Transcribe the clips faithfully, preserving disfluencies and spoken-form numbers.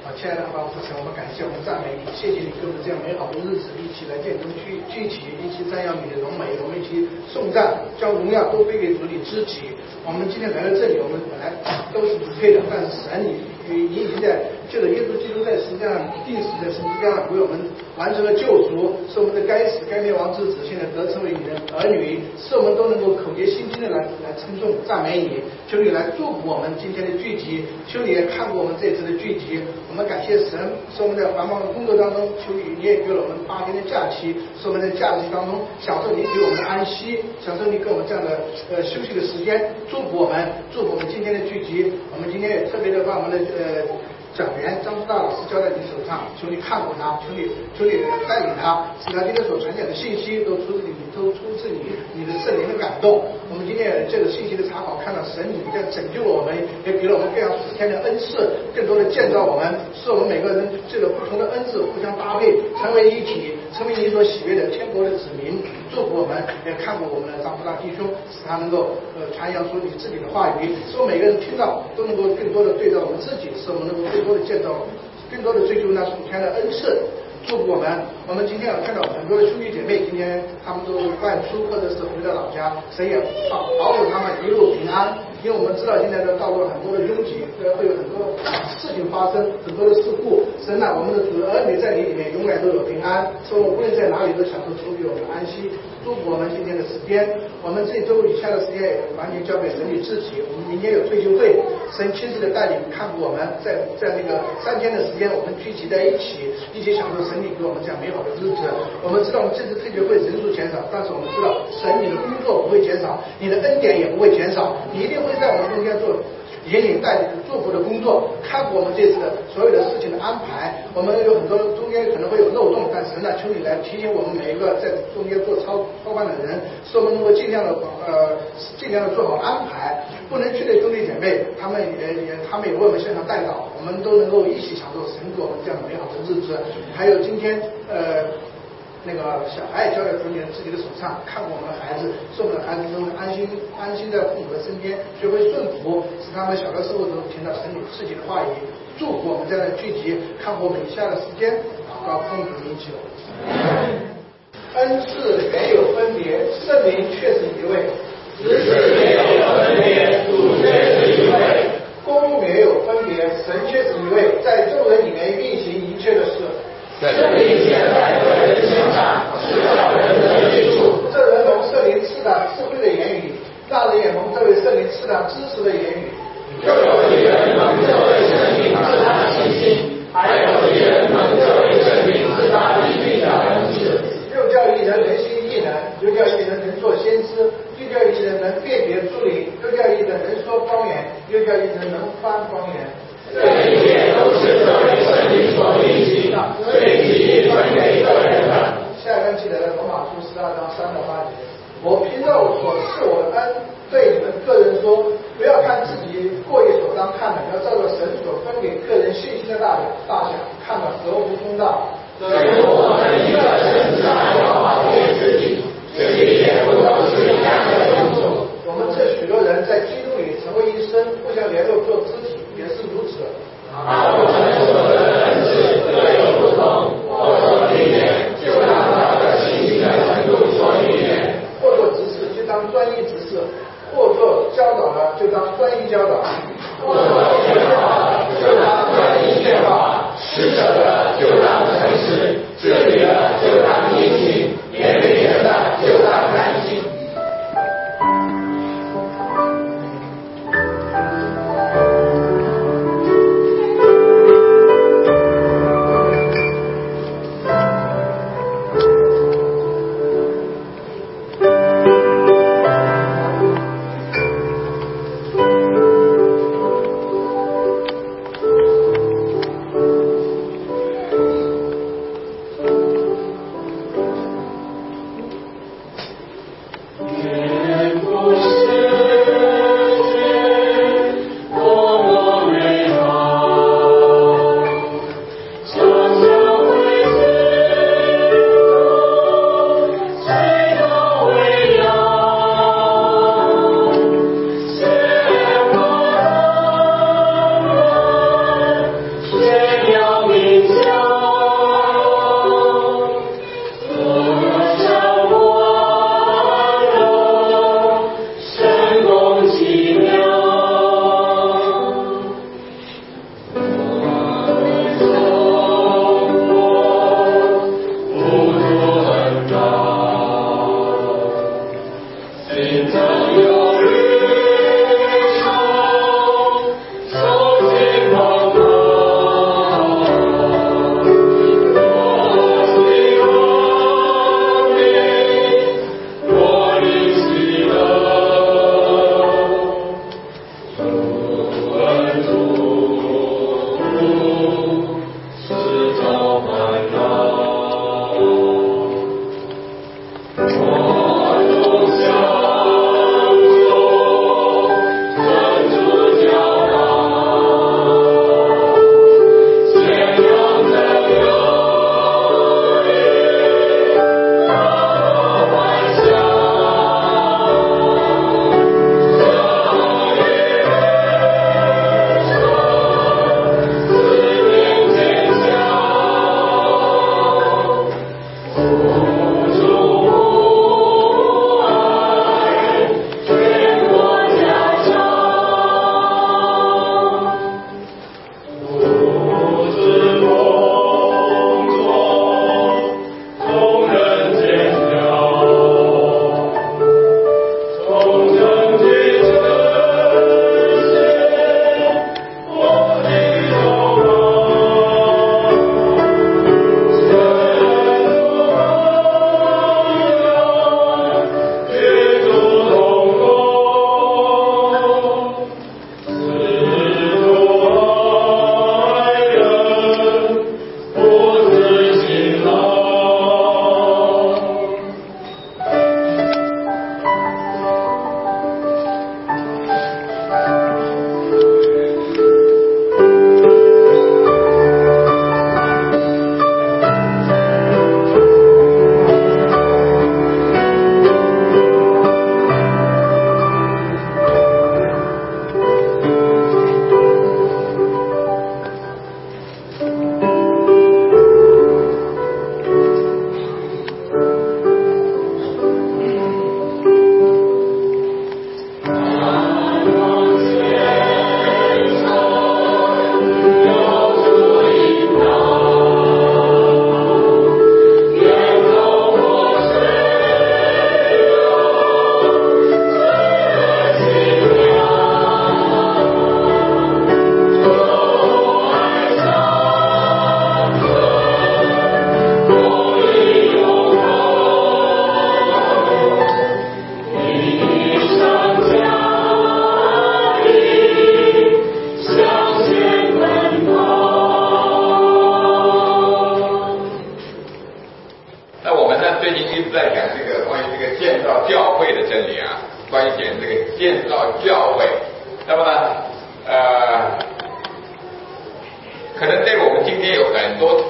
亲爱的阿爸父神，我们感谢我们赞美你，谢谢你给我们这样美好的日子，一起来见证聚聚集，一起赞扬你的荣美，我们一起颂赞，将荣耀都归给主你自己。我们今天来到这里，我们本来都是不配的，但是神你你已经在借着耶稣基督在十字架上钉死在十字架上为我们完成了救赎，使我们的该死该灭亡之子现在得称为你的儿女，使我们都能够口洁心清的来来称颂赞美你。求你来祝福我们今天的聚集，求你也看过我们这次的聚集，我们感谢神，使我们在繁忙的工作当中，求你你也给了我们八天的假期，使我们在假期当中享受你给我们的安息，享受你给我们这样的呃休息的时间，祝福我们，祝福我们今天的聚集。我们今天也特别的把我们的呃讲员张师大老师交在你手上，求你看顾他，求你求你带领他，使他今天所传讲的信息都出自你，都出自你你的圣灵的感动。我们今天也借着信息的查考，看到神你在拯救了我们，也给了我们各样属天的恩赐，更多的建造我们，使我们每个人借着不同的恩赐互相搭配，成为一体，成为你所喜悦的天国的子民。祝福我们，也看顾我们的张师大弟兄，使他能够呃传扬出你自己的话语，使我们每个人听到都能够更多的对照我们自己，使我们能够更多的建造，更多的追求那属天的恩赐。祝福我们。我们今天要看到很多的兄弟姐妹，今天他们都外出或者是回到老家，神也保保佑他们一路平安。因为我们知道现在的道路很多的拥挤，呃，会有很多事情发生，很多的事故。神啊，我们的主儿女在你里面永远都有平安，所以我们无论在哪里都享受主给我们的安息。祝福我们今天的时间，我们这周以下的时间也完全交给神你自己。我们明天有退休会，神亲自的带领看顾我们，在在那个三天的时间，我们聚集在一起，一起享受神你给我们这样美好的日子。我们知道我们这次退休会人数减少，但是我们知道神你的工作不会减少，你的恩典也不会减少，你一定会在我们中间做引领带领祝福的工作，看顾我们这次的所有的事情的安排。我们有很多中间可能会有漏洞，但是呢，求你来提醒我们每一个在中间做操操办的人，使我们能够尽量的呃尽量的做好安排。不能去的兄弟姐妹，他们也也他们也为我们献上代祷，我们都能够一起享受神给我们这样美好的日子。还有今天呃。那个小孩也交在主你自己的手上，看过我们的孩子，使我们的孩子都安心安心在父母的身边，学会顺服，使他们小的时候都听到神你自己的话语。祝福我们在这聚集，看过我们以下的时间，祷告奉主名求。恩赐原有分别，圣灵却是一位；职事也有分别，主却是一位；公也有分别，神却是一位，在众人里面运行一切的事。圣灵显在个人身上，是叫人得益处。这人蒙圣灵赐的智慧的言语，那人也蒙这位圣灵赐的知识的言语。又有一人蒙这位圣灵赐他信心，还有一人蒙这位圣灵赐他灵力的恩赐。又叫一人能行异能，又叫一人能做先知，又叫一人能辨别诸灵，又叫一人能说方言，又叫一人能翻方言。这一切都是这位圣灵所运行的，随即分给个人的。下面记得罗马书十二章三到八节。我凭着我所赐我的恩，对你们个人说，不要看自己过于所当看的，要照着神所分给个人信心的大大小，看得合乎中道。所以我们一个身子还要保卫自己，自己也不都是一样的用处。我们这许多人在基督里成为一身，互相联络做肢体。也是如此。啊，我们所得的恩赐各有不同，或作历练，就当他的信心的程度所历练；或作执事，就当专一执事；或作教导的，就当专一教导；或作劝化，就当专一劝化；施舍的，就当诚实；治理的，就当殷勤；怜悯人的，就当甘心。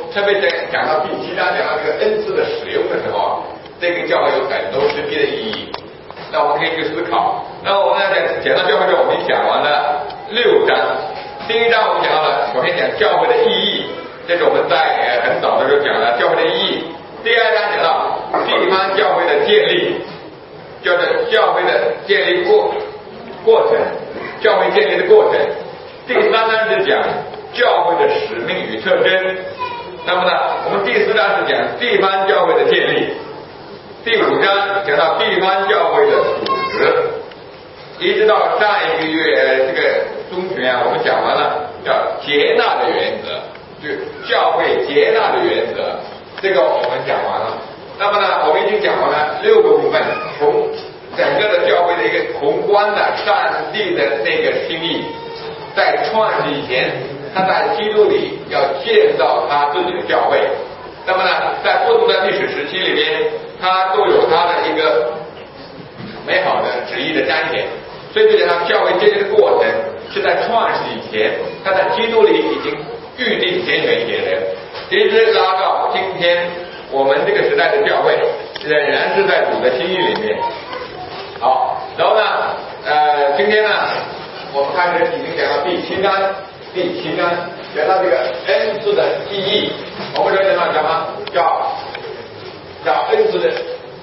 特别讲讲到第七章讲到这个恩赐的使用的时候啊，这个教会有很多实际的意义。那我们可以去思考。那我们要讲讲到教会的时候，我们讲完了六章。第一章我们讲到了，首先讲教会的意义，这是我们在呃很早的时候讲了教会的意义。第二章讲到地方教会的建立，叫做教会的建立过过程，教会建立的过程。第三章是讲教会的使命与特征。那么呢，我们第四章是讲地方教会的建立。第五章讲到地方教会的组织，一直到上一个月这个中旬啊，我们讲完了叫接纳的原则，就教会接纳的原则，这个我们讲完了。那么呢，我们已经讲完了六个部分，从整个的教会的一个宏观的上帝的那个心意，在创始以前，他在基督里要建造他自己的教会。那么呢，在不同的历史时期里边，它都有它的一个美好的旨意的彰显。所以就讲到教会建立的过程是在创始以前，他在基督里已经预定拣选一些人，一直拉到今天我们这个时代的教会仍然是在主的心意里面。好，然后呢，呃，今天呢，我们开始已经讲到第七章，第七章讲到这个恩赐的意义。我们说讲到什么？叫叫恩赐的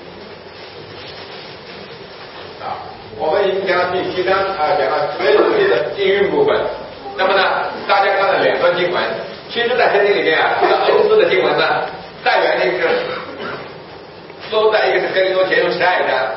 啊，我们已经讲到第七章啊，讲到恩赐的应用部分。那么呢，大家看到两段经文，其实在圣经里面啊，这个恩赐的经文呢，代表一个都在一个是哥林多前书十二章，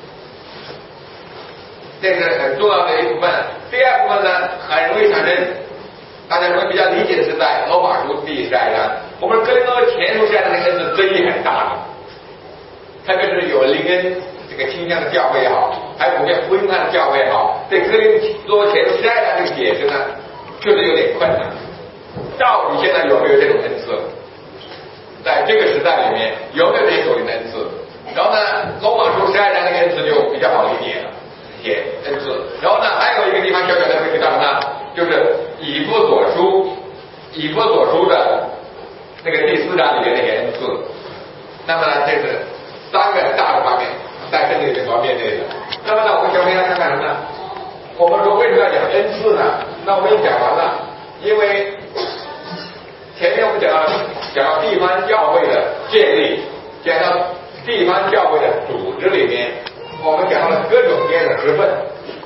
这是很重要的一部分。第二部分呢，很容易产生大家会比较理解的是在罗马书第十二章。我们哥林多前书十二章的恩赐争议很大的，特别是有灵恩这个倾向的教会也好，还有普遍福音派的教会也好，对哥林多前书十二章这个解释呢，确实有点困难。到底现在有没有这种恩赐？在这个时代里面有没有这种恩赐？然后呢，罗马书十二章的恩赐就比较好理解了，解恩赐。然后呢，还有一个地方小小的会提到呢，就是以弗所书，以弗所书的那个第四章里面那个恩赐。那么呢，这是三个大的方面，在圣经里面所面对的。那么呢，我们小朋友看看什么呢？我们说为什么要讲恩赐呢？那我们已经讲完了，因为前面我们讲到讲到地方教会的建立，讲到地方教会的组织里面，我们讲到了各种各样的职分。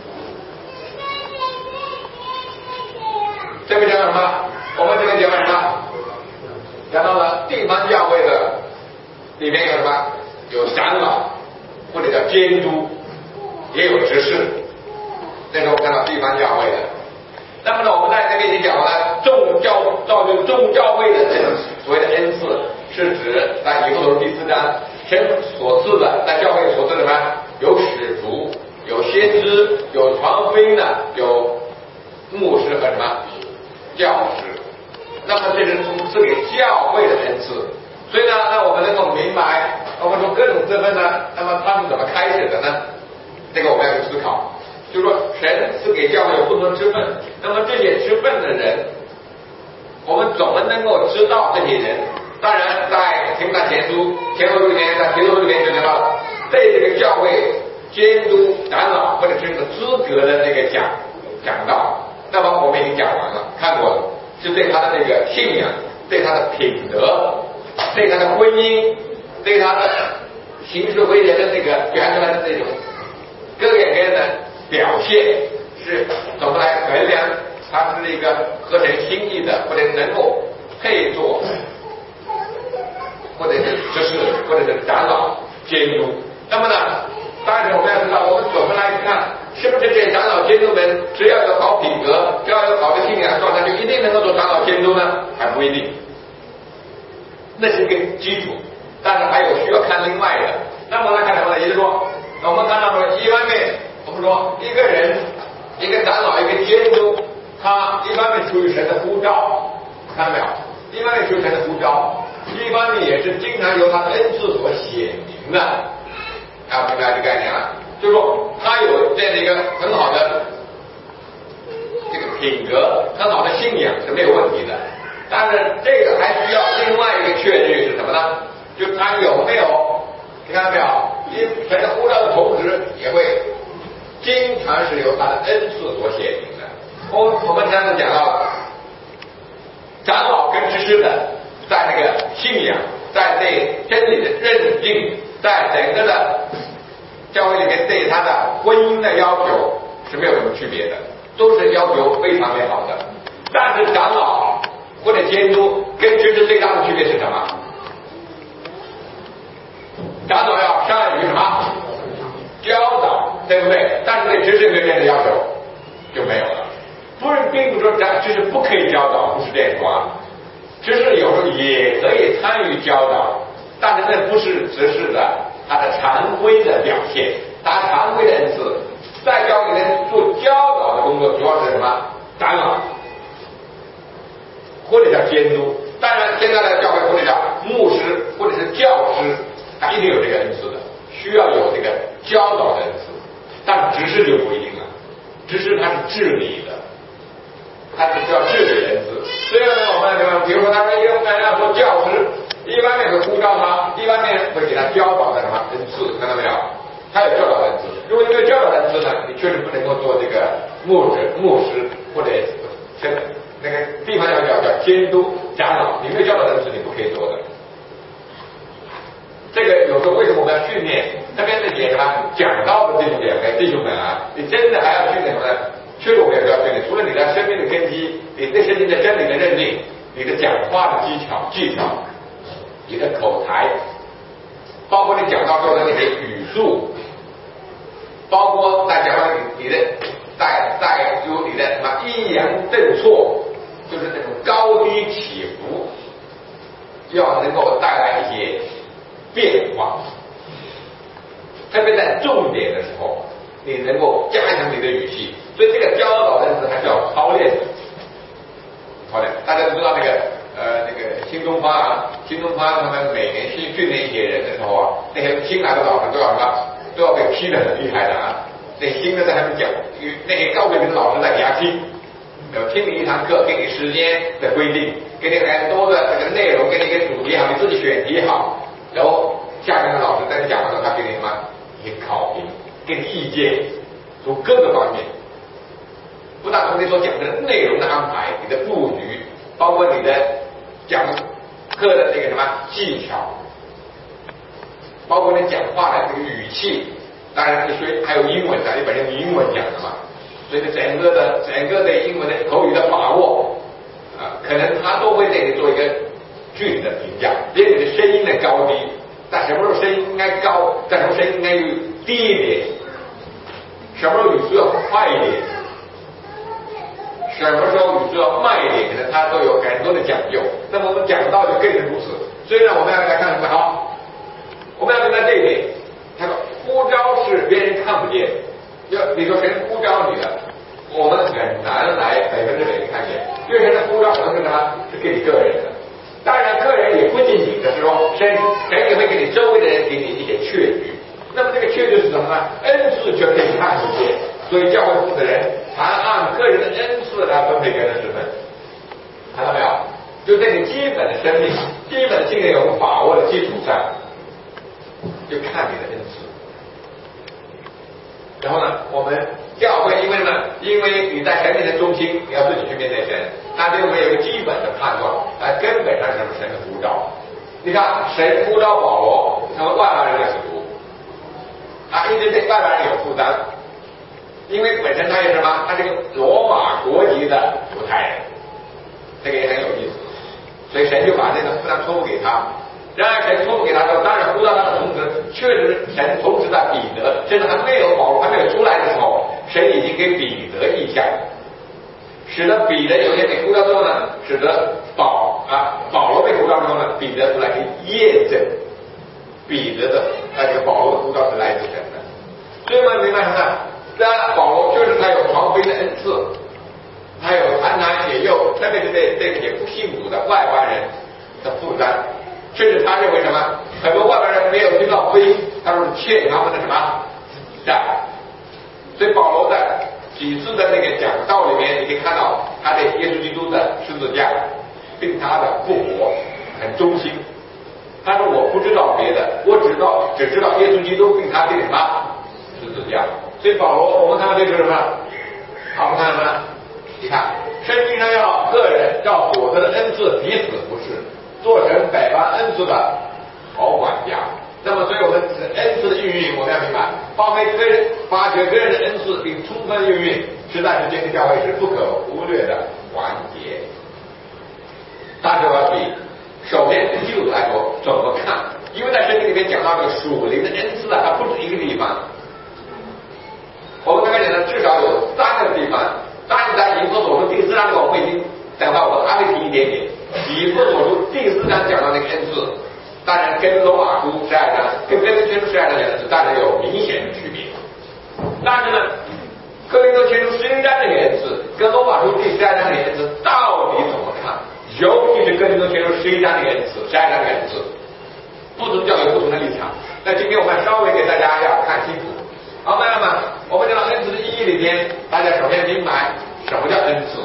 这边讲到什么？我们这边讲到什么？讲到了地方教会的里面有什么？有长老，或者叫监督，也有执事。这是我们看到地方教会的。那么呢，我们在这边已经讲完了众教造就众教会的这种所谓的恩赐，是指在以弗所第四章神所赐的，在教会所赐的什么？有使徒，有先知，有传福音的，有牧师和什么教师。那么这是赐给教会的恩赐。所以呢，那我们能够明白，我们说各种职分呢，那么他们怎么开始的呢？这个我们要去思考。就是说，神赐给教会有不同的职分，那么这些职分的人，我们怎么能够知道这些人？当然，在提摩太前书、前后书里面，在提多书里面就讲到了，对这个教会监督长老或者是这个资格的那个讲讲到，那么我们已经讲完了，看过了，就对他的这个信仰，对他的品德，对他的婚姻，对他的行事为人的这个表现出来的这种各样各样的表现，是怎么来衡量他是一个合神心意的，或者能够配做，或者是执事，或者是长老监督。那么呢，当然我们要知道，我们怎么来看，是不是这些长老监督们只要有好品格，只要有好的信仰状态，就一定能够做长老监督呢？还不一定，那是一个基础，但是还有需要看另外的。那么来看什么呢？也就是说，我们看到说，一方面我们说一个人，一个长老，一个监督，他一方面出于神的呼召，看到没有？一方面出于神的呼召，一方面也是经常由他的恩赐所显明的。啊，明白这个概念了？就是说，他有这样的一个很好的这个品格，很好的信仰是没有问题的。 但是这个还需要另外一个确据是什么呢？就他有没有，你看到没有？因神的呼召的同时，也会经常是由他的恩赐所显明的。我我们上次讲到了，长老跟知识的，在那个信仰，在对真理的认定，在整个的教会里面对他的婚姻的要求是没有什么区别的，都是要求非常美好的。但是长老或者监督跟知识最大的区别是什么？长老要善于什么？教导，对不对？但是对知识这边的要求就没有了。不是，并不是说咱知识不可以教导，不是这样说啊。知识有时候也可以参与教导，但是那不是执事的他的常规的表现，他常规的恩赐，在教会里面做教导的工作主要是什么？长老或者叫监督。当然，现在的教会或者叫牧师或者是教师，他一定有这个恩赐的，需要有这个教导的恩赐。但是执事就不一定了，执事他是治理的，他是需要治理的恩赐。所以呢，我们比如说他说一般要做教师，一方面会呼召他，一方面会给他教导的什么恩赐，看到没有？他有教导的恩赐。如果你没有教导的恩赐呢，你确实不能够做这个牧者、牧师或者这个那个地方叫叫叫监督长老，你没有教导的恩赐，你不可以做的。这个有时候为什么我们要训练那边的姐什么讲道的弟兄姐妹弟兄们啊？你真的还要训练什么呢？确实我们也要训练，除了你的生命的根基，你对圣经的真理的认定，你的讲话的技巧、技巧，你的口才，包括你讲道时候的那些语速，包括在讲到你你的在在有你的什么抑扬顿挫，就是那种高低起伏，要能够带来一些变化，特别在重点的时候，你能够加强你的语气，所以这个教导的是还是要操练的。好的，大家都知道那个呃那个新东方啊，新东方他们每年训训练一些人的时候啊，那些新来的老师都要什么，都要被批得很厉害的啊。那新的在他们讲，那些高水平的老师在给他听，有听你一堂课，给你时间的规定，给你很多的这个内容，给你一个主题好，你自己选题好。然后下面的老师在你讲的时候，他给你什么？一些考评，给你意见，从各个方面，不但从你所讲的内容的安排，你的布局，包括你的讲课的这个什么技巧，包括你讲话的这个语气，当然你学还有英文的，你本身英文讲的嘛，所以你整个的整个的英文的口语的把握啊，可能他都会对你做一个具体的评价，连你的声音的高低，在什么时候声音应该高，在什么声音应该低一点，什么时候语速要快一点，什么时候语速要慢一点，可能它都有很多的讲究。那么我们讲到就更是如此。所以呢，我们要来看什么？好，我们要明白这一点。他说呼召是别人看不见，要你说谁呼召你的，我们很难来百分之百的看见，因为谁的呼召可能是什么？是给你个人的。当然，个人也不仅仅是说神，神也会给你周围的人给你一些确据。那么这个确据是什么呢？恩赐却可以看不见，所以教会负责人还按个人的恩赐来分配个人的职分，看到没有？就在你基本的生命、基本的经验有把握的基础上，就看你的恩赐。然后呢，我们教会因为呢，因为你在神面前忠心，你要自己去面对神，那就会有一个基本的判断，啊，根本上是神的呼召。你看，神呼召保罗成为外邦人的使徒，啊，一直对外邦人有负担，因为本身他是什么？他是个罗马国籍的犹太人，这个也很有意思，所以神就把这个负担托付给他。然而神托付给他的时候，当然呼召他的同时，确实神同时在彼得，甚至还没有保罗还没有出来的时候，神已经给彼得意象，使得彼得有些被呼召之后呢，使得保啊保罗被呼召之后呢，彼得出来去验证彼得的那个保罗的呼召是来自神的。所以我们明白什么呢？当然保罗确实他有传福音的恩赐，他有常常也有特别是对对这些不信主的外邦人的负担。甚至他认为什么？很多外邦人没有听到福音，他说是欠他们的什么债。所以保罗在几次的那个讲道里面，你可以看到他对耶稣基督的十字架， 并他的复活很忠心。他说我不知道别的，我只知道只知道耶稣基督并他定什么十字架。所以保罗，我们看到这个什么？好，我们看什么？你看圣经上要个人照所得的恩赐彼此服侍，做成百般恩赐的好管家。那么，所以我们恩赐的运用，我们要明白，发挥个人、发掘个人的恩赐，并充分运用，实在是建立教会是不可忽略的环节。但是我要提，首先对基督徒来说怎么看？因为在圣经里面讲到这个属灵的恩赐啊，它不止一个地方。我们刚才讲的至少有三个地方。但是在以弗所书第四章，我们已经讲到，我还会提一点点。以弗所书第四章讲到那个恩赐。当然，跟罗马书十二章、跟哥林多前书十二章讲的是当然有明显的区别。但是呢，哥林多前书十一章这个恩赐跟罗马书第十二章这个恩赐到底怎么看？尤其是哥林多前书十一章这个恩赐、十二章这个恩赐，不同教有不同的立场。那今天我们稍微给大家要看清楚。好，朋友们，我们讲到恩赐的意义里边，大家首先明白什么叫恩赐。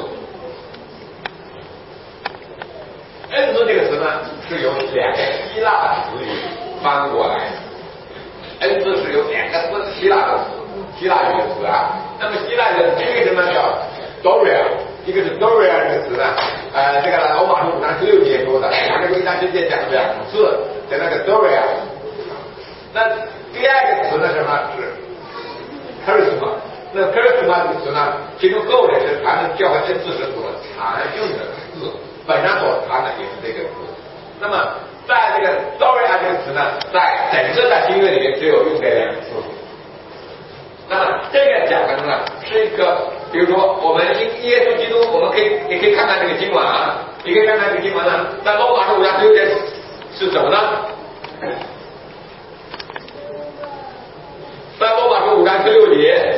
恩赐这个词呢，是由两个希腊的词语翻过来的。恩赐是由两个词希腊的词，希腊语的词啊。那么希腊语的一个什么叫 Doria， 一个是 Doria 这个词呢，呃，这个呢，罗马书五章十六节说的，两个一章之间讲两次，讲那个 Doria。那第二个词呢，什么是 Charisma？ 那 Charisma 这个词呢，其中后面是谈的教会恩赐时所常用的字。本上所谈的也是这个词。那么在这个 Doria 这个词呢，在整个的新约里面只有用这两个字。那么这个讲的呢，是一个，比如说我们因耶稣基督，我们可以也可以看看这个经文啊，你可以看看这个经文呢，在罗马书五章十六节是什么呢？在罗马书五章十六节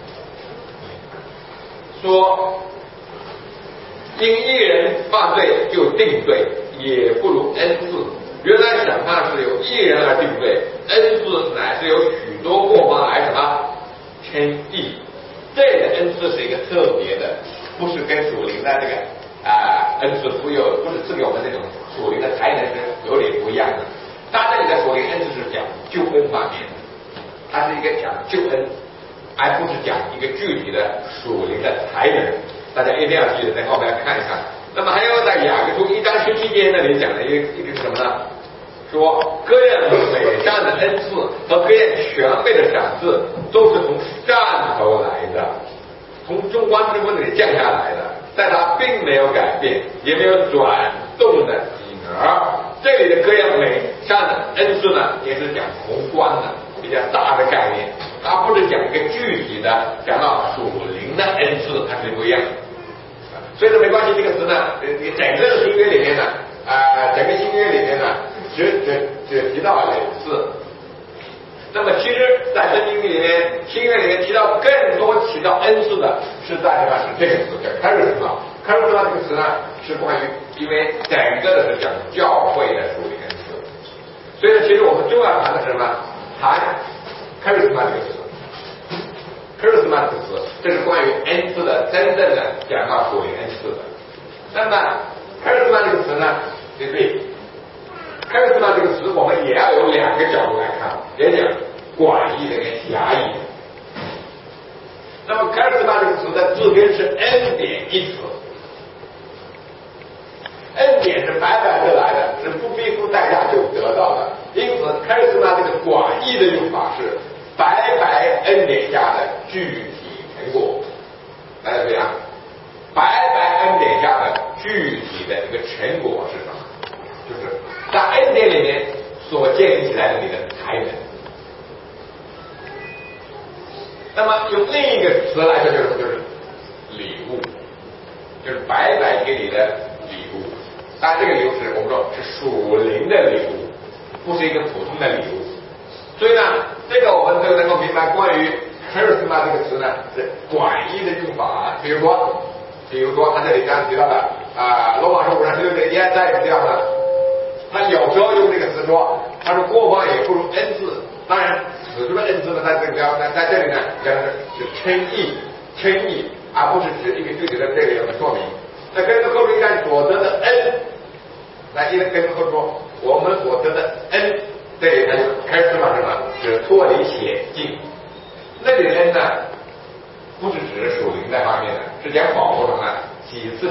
说。因一人犯罪就定罪，也不如恩赐。原来审判是由一人而定罪，恩赐乃是由许多过犯来什么称义。这个恩赐是一个特别的，不是跟属灵的这个啊、呃、恩赐不有，不是赐给我们这种属灵的才能是有点不一样的。它这里的属灵恩赐是讲救恩方面的，它是一个讲救恩，而不是讲一个具体的属灵的才能。大家一定要记得，在后面看一看。那么还有在雅各书一章十七节那里讲的一个一个是什么呢？说各样美善的恩赐和各样全备的赏赐，都是从上头来的，从中观之风那里降下来的，但它并没有改变，也没有转动的影儿。这里的各样美善的恩赐呢，也是讲宏观的、比较大的概念，它不是讲一个具体的，讲到属灵的恩赐，它是不一样的。所以说没关系，这个词呢，你整个新约里面呢，啊、呃，整个新约里面呢，只只只提到了两次。那么其实，在圣经里面，新约里面提到更多提到恩赐的，是在什么？是这个词叫 charisma。charisma 这个词呢，是关于，因为整个的是讲教会的属灵恩赐。所以呢，其实我们重要谈的是什么？谈 charisma 这个词。charisma 这个词，这是关于恩赐的真正的讲到属灵恩赐的。那么 charisma 这个词呢，对不对 charisma 这个词，我们也要有两个角度来看，也讲广义的跟狭义的。那么 charisma 这个词的字根是恩典一词，恩典是白白得来的，是不必付代价就得到的。因此 charisma 这个广义的用法是白白恩典下的具体成果。大家注意啊，白白恩典下的具体的一个成果是什么？就是在恩典里面所建立起来的你的才能。那么用另一个词来说，就是就是礼物，就是白白给你的礼物。当然这个礼物是我们说是属灵的礼物，不是一个普通的礼物。所以呢，这个我们就能够明白，关于 charisma 这个词呢是广义的用法。比如说，比如说他这里刚刚提到的啊，罗马书五章十六节一而再提到的，他有时候用这个词说，他说过犯也不如恩赐。当然，此处的恩赐呢，在这个在在这里呢，讲的是称义，称义，而不是指一个具体的这个有个说明。那跟着后面一章所得的恩，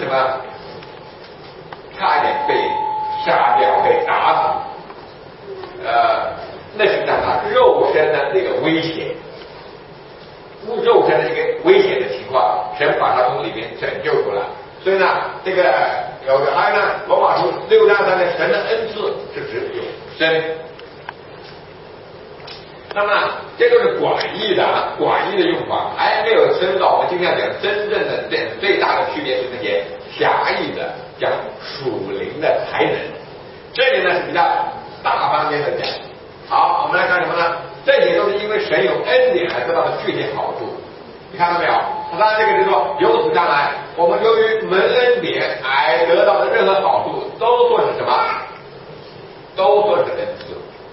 什么？差点被杀掉、被打死。呃，那是让他肉身的那个危险，肉身的一个危险的情况，神把他从里面拯救出来。所以呢，这个有个还有呢，罗马书六章三的神的恩赐是指永生。那么这都是广义的啊，广义的用法，还没有深到我们今天讲真正的这最大的区别是那些狭义的讲属灵的才能。这里呢是比较大方面的讲。好，我们来看什么呢？这些都是因为神有恩典而得到的具体好处。你看到没有？他当然这个就是说，由此看来，我们由于蒙恩典而得到的任何好处，都说是什么？都说是恩赐。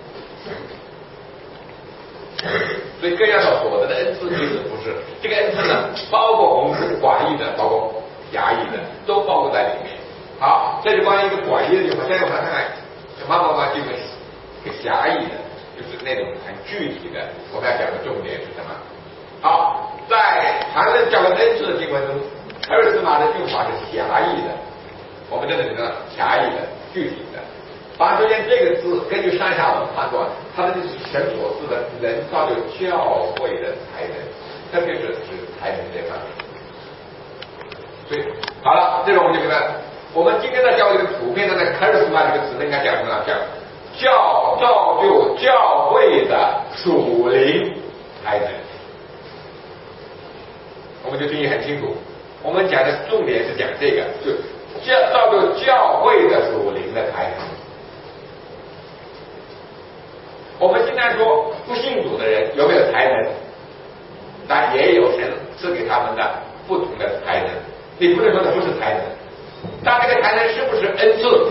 所以各样的所得的恩赐其实不是这个恩赐呢，包括我们是广义的，包括狭义的，都包括在里面。好，这是关于一个广义的用法。现在我们来看看，慢慢慢进入一个狭义的，就是那种很具体的。我们要讲的重点是什么？好，在谈论教会恩赐的经文中，二十码的用法是狭义的，我们这里呢狭义的、具体的。把首先这个字根据上下文判断，它的就是神所赐的能造就教会的才能，特别是指才能这方面。所以好了，这种我们就明白，我们今天的教会的普遍的那个 charisma 这个词应该讲什么呢？讲教造就教会的属灵才能。我们就定义很清楚，我们讲的重点是讲这个，就教造就教会的属灵的才能。我们经常说不信主的人有没有才能，但也有神赐给他们的不同的才能。你不能说的不是才能，但这个才能是不是恩赐？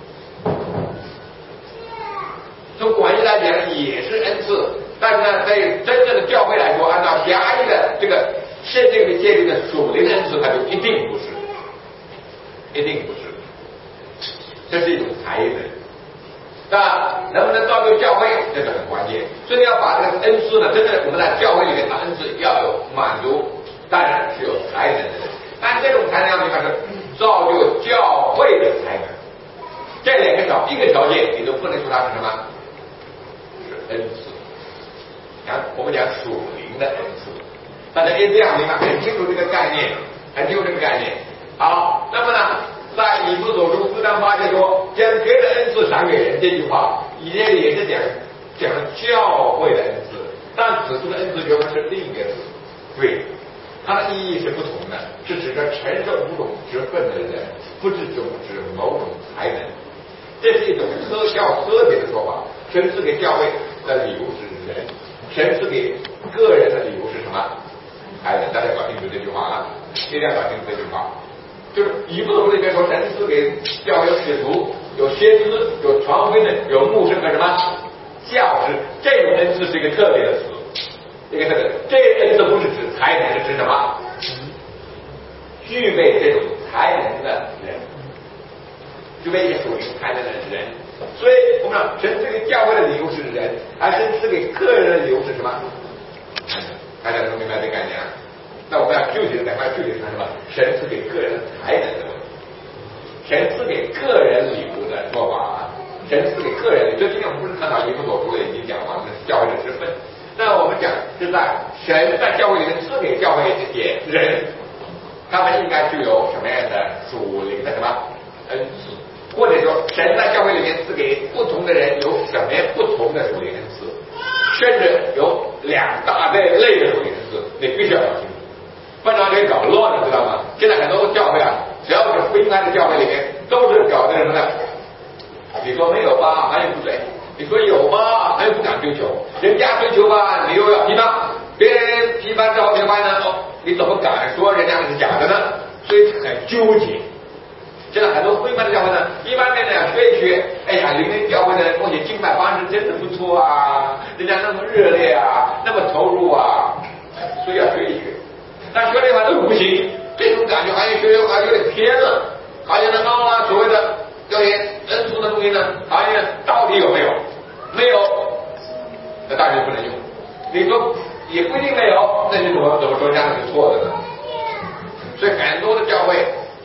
从广义来讲也是恩赐，但是呢，在真正的教会来说，按照狭义的这个圣经里建立的属灵的恩赐，它就一定不是，一定不是，这是一种才能。那能不能造就教会，这个很关键。所以要把这个恩赐呢，真正我们在教会里面，把恩赐要有满足，当然是有才能的。但这种才能要明白是造就教会的才能。这两个条，一个条件你都不能说它是什么，是恩赐。讲我们讲属灵的恩赐，大家一定要明白，很清楚这个概念，很清楚这个概念。好，那么呢？在以弗所书四章八节说，将别的恩赐赏给人这句话，以前也是讲讲教会的恩赐，但此处的恩赐原文是另一个词，对，它的意义是不同的，是指着承受某种职分的人，不是指指某种才能。这是一种科较科学的说法。神赐给教会的礼物是人，神赐给个人的礼物是什么？才能。大家搞清楚这句话啊，一定要搞清楚这句话。就是以弗所书里面说，神赐给教会有使徒、有先知、有传福音的、有牧师和什么教师，这种恩赐是一个特别的词，一个特别。这恩赐不是指才能，是指什么？具备这种才能的人，具备一些属灵才能的人。所以我们说，神赐给教会的礼物是人，而神赐给个人的礼物是什么？大家能明白这个概念啊？那我们要具体的，赶快具体谈什么？神赐给个人的才能的问题，神赐给个人礼物的说法啊，神赐给个人。就今天我们不是看到以弗所书已经讲完了教会的职分，那我们讲是在神在教会里面赐给教会这些人，他们应该具有什么样的属灵的什么恩赐，或者说神在教会里面赐给不同的人有什么样不同的属灵恩赐，甚至有两大类类的属灵恩赐，你必须要搞清楚。不然给搞乱了，知道吗？现在很多教会啊，只要是分开的教会里面，都是搞的什么呢？你说没有吧，还有不对；你说有吧，还有不敢追求。人家追求吧，你又要批判，别人批判之后怎么办呢？哦，你怎么敢说人家是假的呢？所以很纠结。现在很多规范的教会呢，一方面呢学一学，哎呀，灵恩教会的某些敬拜方式真的不错啊，人家那么热烈啊，那么投入啊，所以要学一学。但学的话都不行，这种感觉好像学的话有点偏了，好像呢啊所谓的这些恩赐的东西呢，好像到底有没有？没有，那当然不能用。你说也不一定没有，那你怎么怎么说这样是错的呢？所以很多的教会现在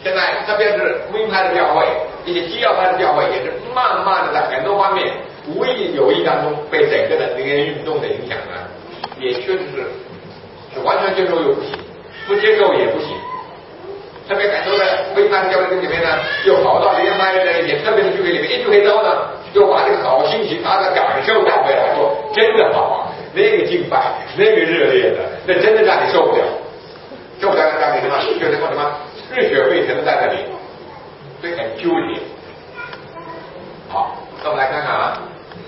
特别是福音派的教会，一些基要派的教会，也是慢慢的在很多方面无意有意当中被整个的灵恩运动的影响呢，也确实是是完全接受又不行，不接受也不行。特别很多的福音派的教会里面呢，又跑到灵恩派的一些特别的聚会里面，一聚会之后呢，就把这个好心情、他的感受带回来说，真的好啊，那个敬拜，那个热烈的，那真的让你受不了，受不了让你什么，就什么什么热血沸腾的在那里，所以很纠结。好，那我们来看看啊，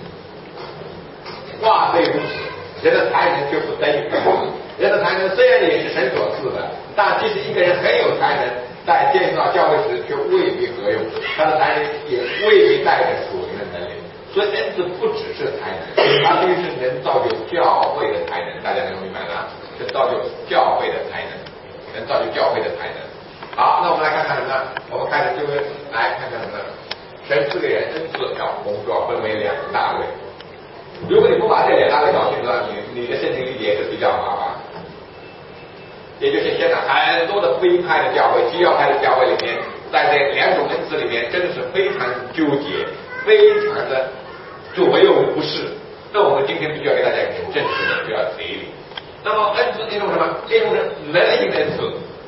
话虽如此，人的才能却不等于人的才能虽然也是神所赐的，但即使一个人很有才能，在建造教会时却未必合用，他的才能也未必带着属灵的能力。所以恩赐不只是才能，它必须是能造就教会的才能。大家能够明白吗？是造就教会的才能，能造就教会的才能。好，那我们来看看什么呢？我们开始就会来看看什么呢？神赐给人恩赐要工作分为两大类。如果你不把这两大类搞清楚，你你的圣经理解是比较麻烦。也就是现在很多的福音派的教会、基要派的教会里面，在这两种恩赐里面，真的是非常纠结，非常的左右不适。那我们今天必须要给大家很正式的比较提理。那么恩赐一种什么？一种是能力性恩赐，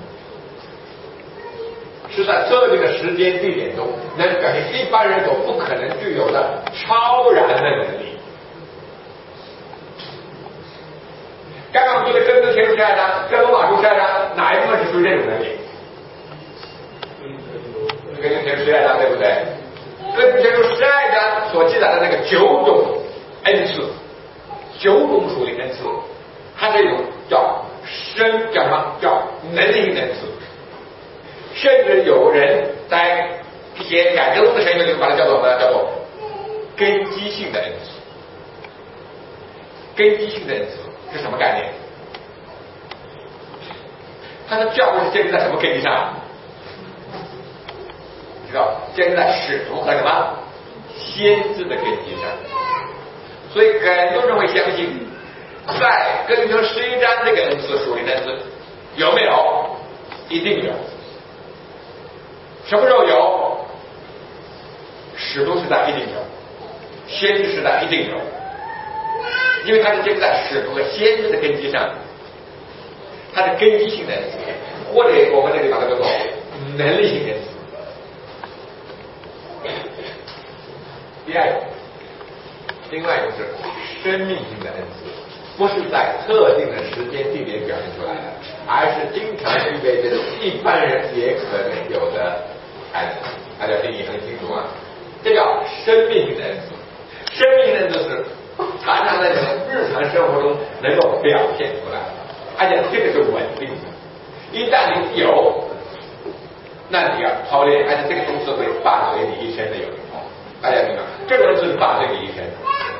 是在特定的时间地点中，能表现一般人所不可能具有的超然的能力。刚刚我们说的跟跟前书十二章、跟罗马书十二章，哪一部分是属于这种能力？跟跟前书十二章对不对？跟跟前书十二章所记载的那个九种恩赐，九种属灵恩赐，它是一种叫生叫什么？叫能力性恩赐。甚至有人在一些改革中的神学里把它叫做什么？叫做根基性的恩赐。根基性的恩赐是什么概念？它的教会是建立在什么根基上？知道，建立在使徒和什么先知的根基上。所以很多人会相信，在哥林多十一章这个恩赐属灵恩赐有没有？一定有。什么时候有？使徒时代一定有，先知时代一定有，因为它是建立在使徒和先知的根基上，它的根基性的恩赐，或者我们这里把它叫做能力性恩赐。第二种，另外一种是生命性的恩赐，不是在特定的时间地点表现出来的，而是经常具备这种一般人也可能有的才能。大家定义很清楚啊，这叫生命性的恩赐。生命性的恩赐是常常在你们日常生活中能够表现出来，而且这个是稳定的。一旦你有，那你要操练，而且这个东西会伴随你一生的有用。大家明白，这个是伴随你一生。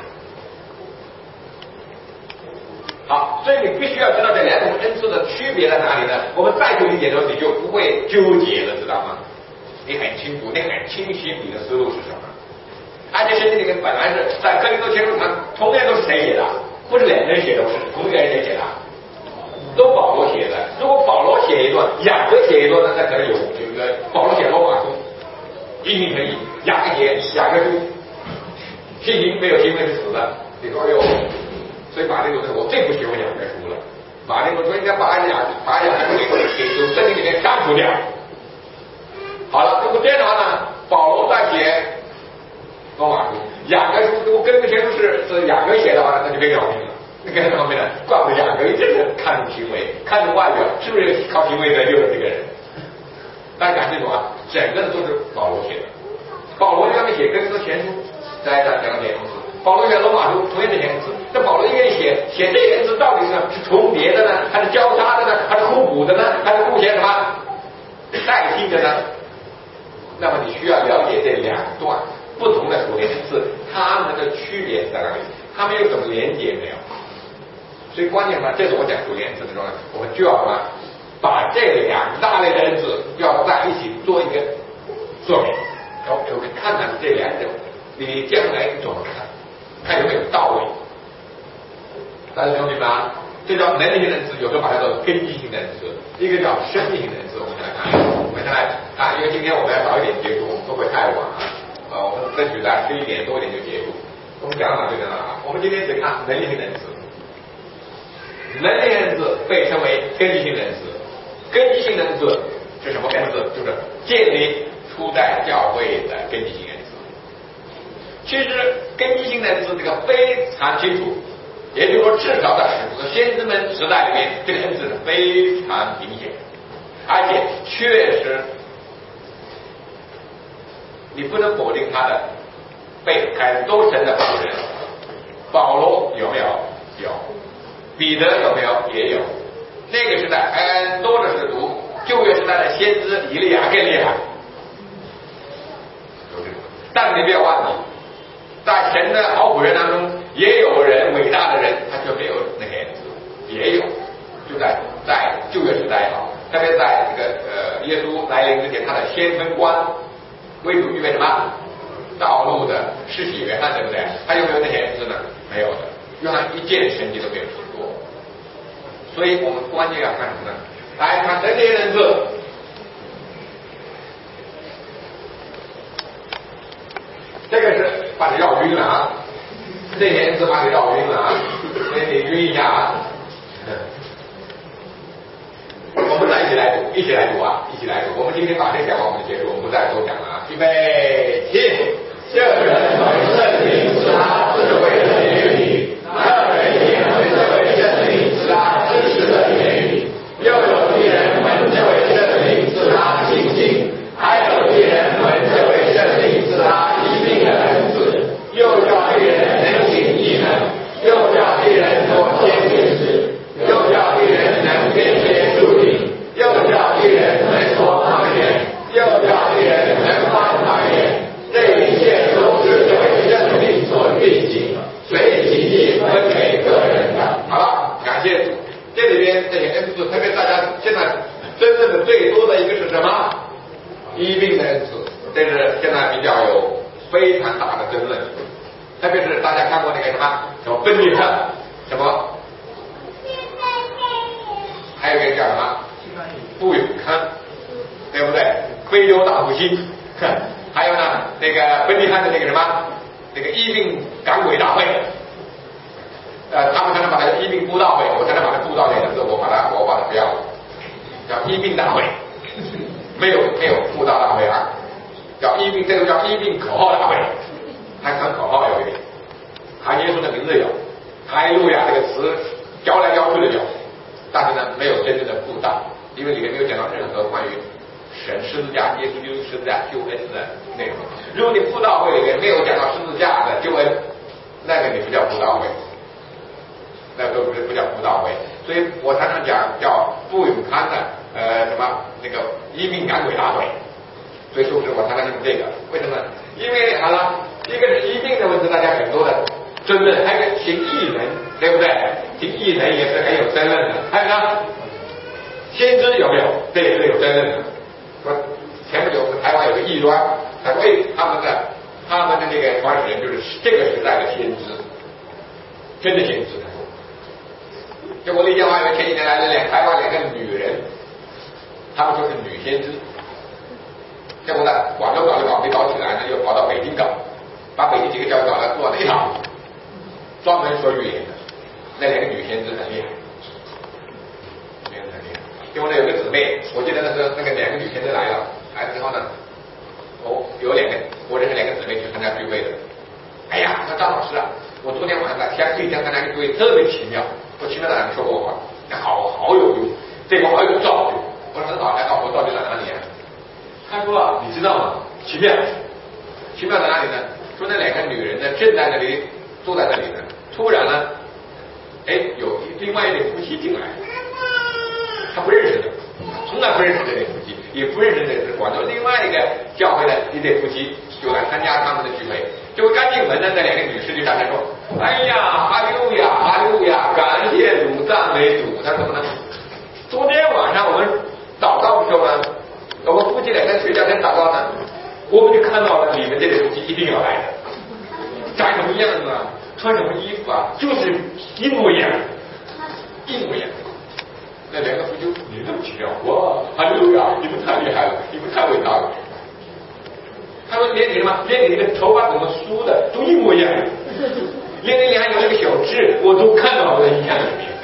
好，所以你必须要知道这两种恩赐的区别在哪里呢？我们再去理解的时候，你就不会纠结了，知道吗？你很清楚，你很清晰你的思路是什么。而且圣经里面本来是在哥林多前书上，同样都是谁写的？不是两个人写的，不是同一个人写的，都保罗写的。如果保罗写一段，雅各写一段，那可能有有一个保罗写罗马书，一定可以；雅各写雅各书，信心没有行为是死的。你说哟，所以马丁路德我最不喜欢雅各书了。马丁路德应该把雅把雅各书给给从圣经里面删除掉。好了，如果这样的话呢，保罗在写罗马书，雅各书如果跟跟前书是是雅各写的话，那就更要命了。那个方面呢，怪不得雅各真是看重行为，看重外表，是不是靠行为得救的这个人？大家看清楚啊，整个的都是保罗写的。保罗上面写跟跟前书，在在两个点词。保罗写罗马书同样的言辞，那保罗应该写写这言辞到底是是重叠的呢，还是交叉的呢，还是互补的呢，还是互相什么代替的呢？那么你需要了解这两段不同的属灵恩赐，它们的区别在哪里？它们有什么连接没有？所以关键嘛，这是我讲属灵恩赐的时候呢，我们就要把把这两大类的恩赐要在一起做一个说明，然后看看这两种你将来怎么看，看有没有到位。大家听明白吗？这叫能力性的恩赐，有时候把它叫根基性的恩赐，一个叫生命性的恩赐。我们先来看，我们先来看，因为今天就在十一点多一点就结束。我们讲到哪就讲到哪，我们今天只看能力性人士。能力人士被称为根基性人士，根基性人士是什么人士？就是建立初代教会的根基性人士。其实根基性人士这个非常清楚，也就是说，至少在史诗先知们时代里面，这个人士是非常明显，而且确实，你不能否定他的被很多神的仆人。保罗有没有？有。彼得有没有？也有。那个时代很多的使徒，旧约时代的先知以利亚更厉害。但你不要忘记，在神的好仆人当中，也有人伟大的人，他却没有那个样子，也有。就在在旧约时代啊，特别在这个呃耶稣来临之前，他的先锋官为主预备什么？道路的施洗约翰，对不对？他有没有那些人呢？没有的。约翰一件神迹都没有做过，所以我们关键要看什么呢？来看这些人士，这个是把你绕晕了啊！这些人士把你绕晕了啊！所以你晕一下啊！我们再一起来读，一起来读啊！一起来读。我们今天把这个讲完，我们就结束，我们不再多讲了啊！预备起！ 这人为圣灵是他智慧的言语，那人也为这位圣灵是他知识的言语。又有一人闻这位圣灵是他信心，还有一人闻这位圣灵是他医病的恩赐。又叫一人能行异能，又叫一人做先知事，又叫一人能辨别属灵，又叫一人能说方言，又叫一人能翻方言。这一切都是这位圣灵所运行，随其意分给个人的。 好了，感谢主。这里边这些恩赐，特别大家现在真正的最多的一个是什么？医病的恩赐，这是现在比较有非常大的争论。特别是大家看过那个什么什么芬尼特，什么，还有一个叫什么布永康，对不对？非洲大复兴。还有呢，那个芬尼汉的那个什么，那个医病赶鬼大会，呃，他们才能把它医病布道会，我才能把它布到那个字，我把它我把它不要了，叫医病大会，没有没有布道大会啊，叫医病，这个叫医病口号大会，还喊口号有一点，喊耶稣的名字有，哈利路亚这个词教来教去的有，但是呢，没有真正的布道，因为里面没有讲到任何关于神十字架、耶稣基督十字架救恩的内容。如果你布道会里面没有讲到十字架的救恩，那个你不叫布道会，那个不是不叫布道会。所以我常常讲叫布永康的呃什么那个医病赶鬼大会。所以是不是我常常用这个？为什么？因为好了，一个是医病的问题，大家很多的争论，还有一个行异能，对不对？行异能也是很有争论的。还有呢，先知有没有？这也是有争论的。说前不久我们台湾有个异端，他说哎，他们的他们的那个创始人就是这个时代的先知，真的先知。结果那天我有前几天来了两台湾两个女人，他们说是女先知，结果呢搞着搞着搞没搞起来呢，又跑到北京搞，把北京几个教会搞了做了一场，专门说预言的，那两个女先知很厉害。因为呢有个姊妹，我记得那时候那个两个女先知来了，来了之后呢，我有两个我认识两个姊妹去参加聚会的。哎呀，说张老师啊，我昨天晚上在天这天参加一个聚会特别奇妙，我奇妙在哪里说过话，好好有用，对我好有造就。我说很好，来告诉我造就在哪里啊？他说啊，你知道吗？奇妙，奇妙在哪里呢？说那两个女人呢，正在那里坐在那里呢，突然呢，哎，有另外一对夫妻进来。他不认识的，从来不认识这对夫妻，也不认识这是广州另外一个教会的一对夫妻，就来参加他们的聚会。结果刚进门呢，那两个女士就上来说：“哎呀，哈利路亚，哈利路亚，感谢主，赞美主。”他说什么呢？昨天晚上我们祷告的时候呢，我们夫妻俩在睡觉前祷告呢，我们就看到了你们这对夫妻一定要来的，长什么样子啊，穿什么衣服啊，就是一模一样，一模一样。那两个夫妻，你这么奇妙，哇，哈利路亚，你们太厉害了，你们太伟大了。他说连你什么么？连你那个头发怎么梳的都一模一样，连你脸上有那个小痣我都看到我的印象里面。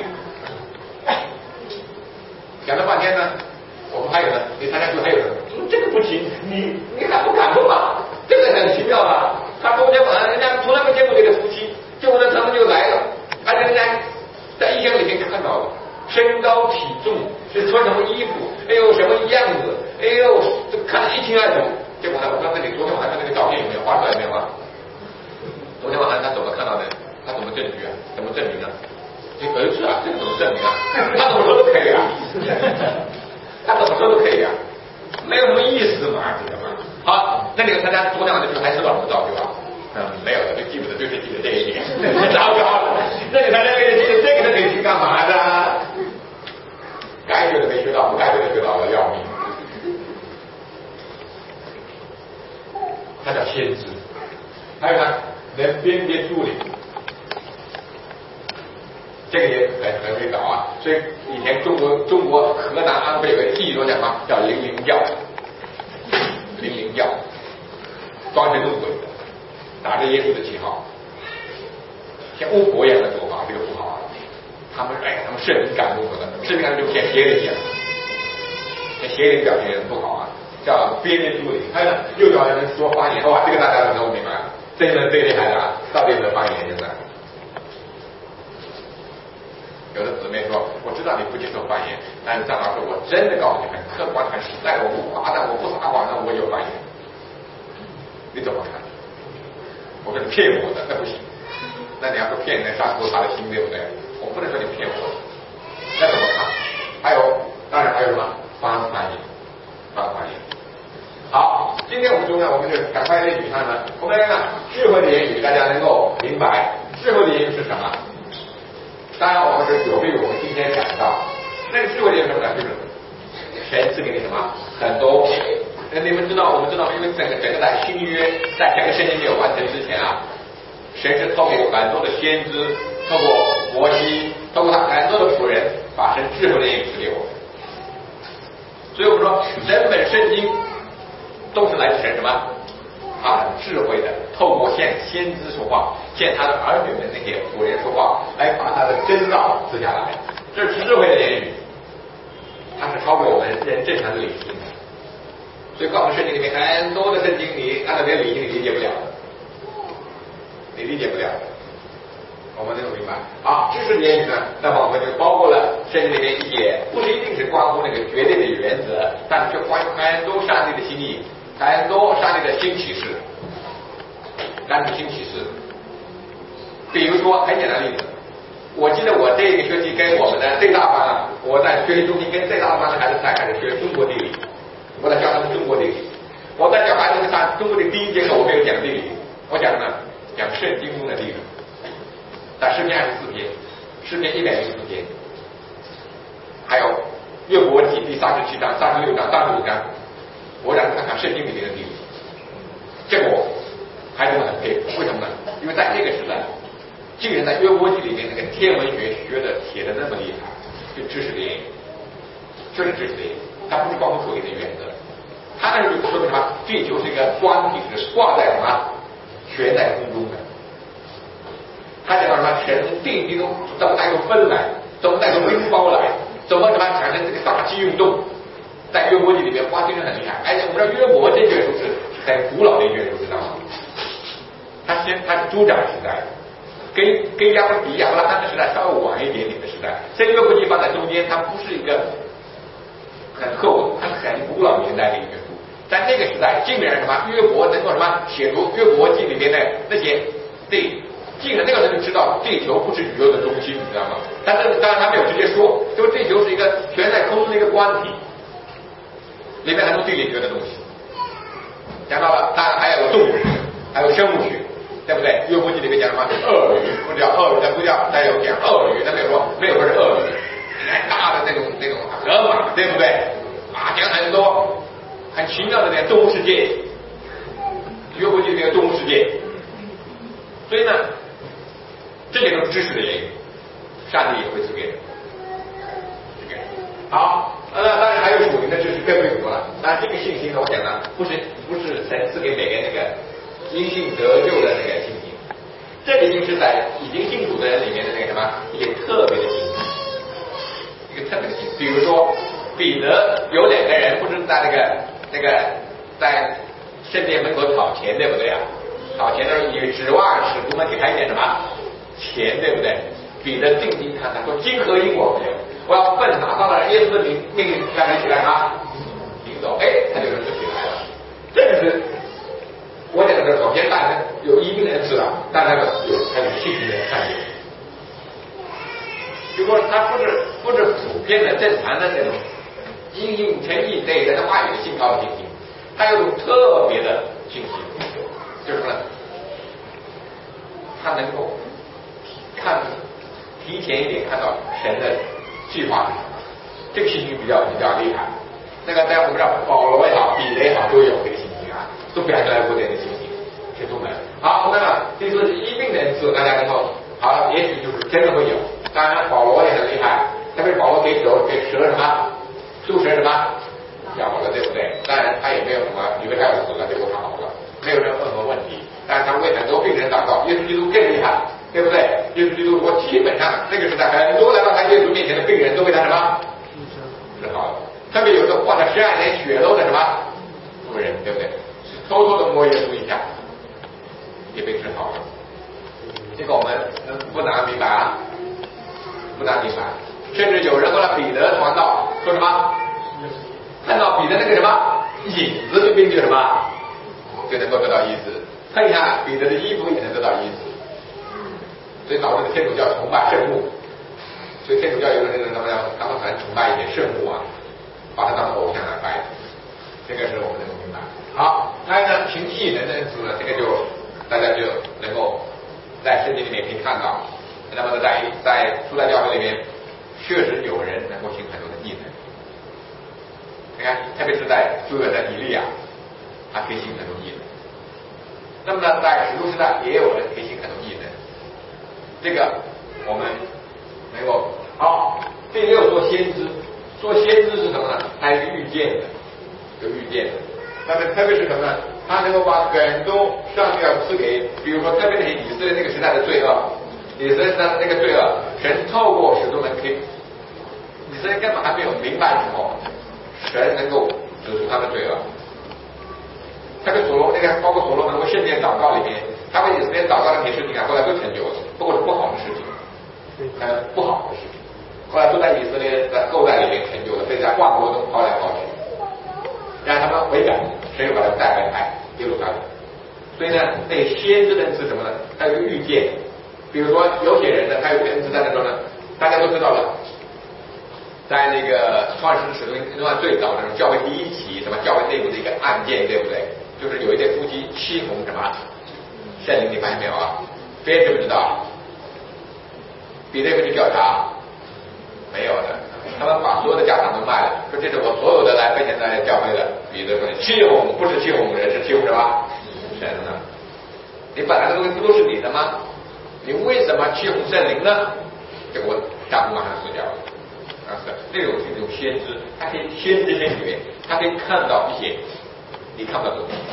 讲了半天呢，我们还有呢，你参加就还有呢，这个不行，你你还不感动吗？这个很奇妙吧？他昨天晚上人家从来没见过这个夫妻，结果呢他们就来了，而且人家在印象里面看到了身高体重是穿什么衣服，哎呦什么样子，哎呦就看得一清二楚。结果呢，我说那你昨天晚上那个照片有没有画出来没有啊？昨天晚上他怎么看到的？他怎么证据啊？怎么证明啊？你儿子啊，这个怎么证明啊？他怎么说都可以啊，他怎么说都可以啊，没有什么意思嘛，知道吗？好，那你大家昨天晚上就还是老的照对吧？嗯，没有的，就记不得，就是记得这一点，糟糕了。那你大家为了记得这个，你去干嘛的？该学的没学到，不该学的学到了，要命。他叫先知，还有呢，能辨别助理。这个也很很会搞啊，所以以前中国中国河南安徽有个地都讲嘛，叫零零教，零零教，装神弄鬼的，打着耶稣的旗号，像巫婆一样的做法，这个不好啊。他们哎，他们圣灵感动我的，圣灵感动就偏邪灵一样，像邪灵表现不好啊，叫编列助理。还有呢，又叫人说方言，哇，这个大家都能明白，这个人最厉害的啊，到底有没有方言现在？有的姊妹说，我知道你不接受方言，但是张老师，我真的告诉你，很客观、很实在，我不夸张，我不撒谎，那我有方言。你怎么看？我说你骗我的，那不行。那你要说骗人，伤透他的心，对不对？我不能说你骗我的，那怎么看？还有，当然还有什么方翻译，方翻译。好，今天我们中呢，我们就赶快列举看呢。我们来看智慧的言语，大家能够明白智慧的言语是什么？当然，我们是有别于我们今天讲到，那个智慧是什么呢？就是神赐给你什么很多。那你们知道，我们知道，因为整个整个在新约，在整个圣经没有完成之前啊，神是透过很多的先知，透过摩西，透过他很多的仆人，把神智慧的言语赐给我们。所以我们说，整本圣经都是来自神什么？他很智慧的，透过向先知说话，向他的儿女们那些仆人说话，来把他的真道赐下来。这是智慧的言语，它是超过我们人正常的理性的。所以告诉圣经里面很多的圣经，你按照你的理性你理解不了的，你理解不了的。我们能够明白。好，知识的言语呢，那么我们就包括了圣经里面一些，不是一定是关乎那个绝对的原则，但是却关于很多上帝的心意。很多上帝的新启示，上帝的新启示，比如说很简单的例子，我记得我这一个学期跟我们的最大班啊，我在学习中心跟最大班的孩子才开始学中国地理，我在教他们中国地理。我在教孩子们上中国的第一节课，我没有讲地理，我讲呢讲圣经中的地理，在诗篇二十四篇，诗篇一百零四篇，还有约伯记第三十七章、三十六章、三十五章。我让他看看圣经里面的地理，结果孩子们很佩服，为什么呢？因为在那个时代，竟然在约伯记里面那个天文学学的写的那么厉害，就知识的言语，确实知识的言语，它不是光乎口语的原则。他那时候就说明什么？地球是一个光体，是挂在什么悬在空中的。他讲到什么？神地地中怎么带出风来，怎么带出冰雹来，怎么什么产生这个大气运动？在约伯记里面，哇，真的很厉害。而且我们知道约伯这卷书是很古老的一卷书，知道吗？它先它是族长时代，跟跟亚伯比亚伯拉罕的时代稍微晚一点点的时代。这约伯记放在中间，它不是一个很厚、它很古老年代的一卷书。在那个时代，竟然什么约伯能够什么写出约伯记里面的那些地，竟然那个人就知道地球不是宇宙的中心，你知道吗？但是当然他没有直接说，就地球是一个悬在空中的一个光体。里面很多地理学的东西，讲到了，当然还有动物学，还有生物学，对不对？约伯记里面讲什么鳄鱼，不叫鳄鱼，那不叫，那有讲鳄鱼，那没有说没有说是鳄鱼，很大的那种那种河马，对不对？啊，讲很多很奇妙的那动物世界，约伯记里面的动物世界，所以呢，这些都是知识的言语，上帝也会赐给人，这个好。那当然还有属灵的知识更为多了。那这个信心呢，我讲呢，不是不是神赐给每个人那个因信得救的那个信心。这个心是在已经信主的人里面的那个什么一个特别的心，一个特别的心。比如说彼得有两个人不是在那个那个在圣殿门口讨钱，对不对啊？讨钱的时候也指望使徒们给他一点什么钱，对不对？彼得定睛看他说：“金何因我没有？我要奔拿到了耶稣的名命令，让人起来吗？领走。”哎，他就人就起来了。这个是我讲的，首先大家有一定的知道，但那个有他有信心的看见。如果他不是不是普遍的正常的那种因应诚意对人的话语的信靠的信心，他有种特别的信心，就是什么呢？他能够看提前一点看到神的计划是什么，这个信心比较比较厉害。那个在我们这保罗也好，彼得也好，都有这个信心啊，都表现出来过这样的信心，听懂没？好，那么第四是医病的人士，大家能够好，也许就是真的会有。当然，保罗也很厉害，特别是保罗给蛇给蛇什么，毒蛇什么咬了，对不对？当然他也没有什么，以为他要死了，结果他好了，没有任何问题。但是他为很多病人祷告，耶稣基督更厉害，对不对？耶稣基督说，基本上那个时代很多来到他耶稣面前的病人都被他什么治好了。特别有个患了十二年血漏的什么妇人，对不对？偷偷的摸耶稣一下，也被治好了。这个我们不难明白啊，不难明白。甚至有人后来彼得传道说什么，看到彼得那个什么影子就并就什么就能够得到医治，看一下彼得的衣服也能得到医治。所以导致天主教崇拜圣母，所以天主教有的人他们要他们很崇拜一些圣母啊，把它当成偶像来拜，这个是我们能够明白。好，还有呢，凭异能的恩赐呢，这个就大家就能够在圣经里面可以看到。那么在在初代教会里面，确实有人能够行很多的异能。你看，特别是在旧约的以利亚，他可以行很多异能。那么呢，在使徒时代也有人可以行很多异能。这个我们能够好。第六说先知，说先知是什么呢？他有预见的，有预见的。那么特别是什么呢？他能够把很多上帝要赐给，比如说特别是以色列那个时代的罪恶，以色列时代的那个罪恶，神透过使徒们可以，以色列根本还没有明白之后，神能够指出他的罪恶。特别所罗那个包括所罗门为圣殿祷告里面，他为以色列祷告的那些事情啊，后来都成就了，不过是不好的事情，呃，不好的事情，后来都在以色列的后代里面成就了，所以在万国中跑来跑去，让他们悔改，神又把他们带回来耶路撒冷。所以呢，那先知的恩赐什么呢？他有预见，比如说有些人呢，他有个恩赐在那时候呢，大家都知道了，在那个创世使徒行传最早的时候，教会第一起什么教会内部的一个案件，对不对？就是有一对夫妻欺哄什么圣灵，你发现没有啊？别人知不知道？彼得会去调查？没有的，他们把所有的家产都卖了，说这是我所有的来奉献在教会的。彼得说：“欺哄不是欺哄人，是欺哄什么？神呢？你本来这东西不都是你的吗？你为什么欺哄圣灵呢？”结果丈夫马上死掉了。啊，是这种是一种先知，他可以先知先觉，他可以看到一些你看不到的东西，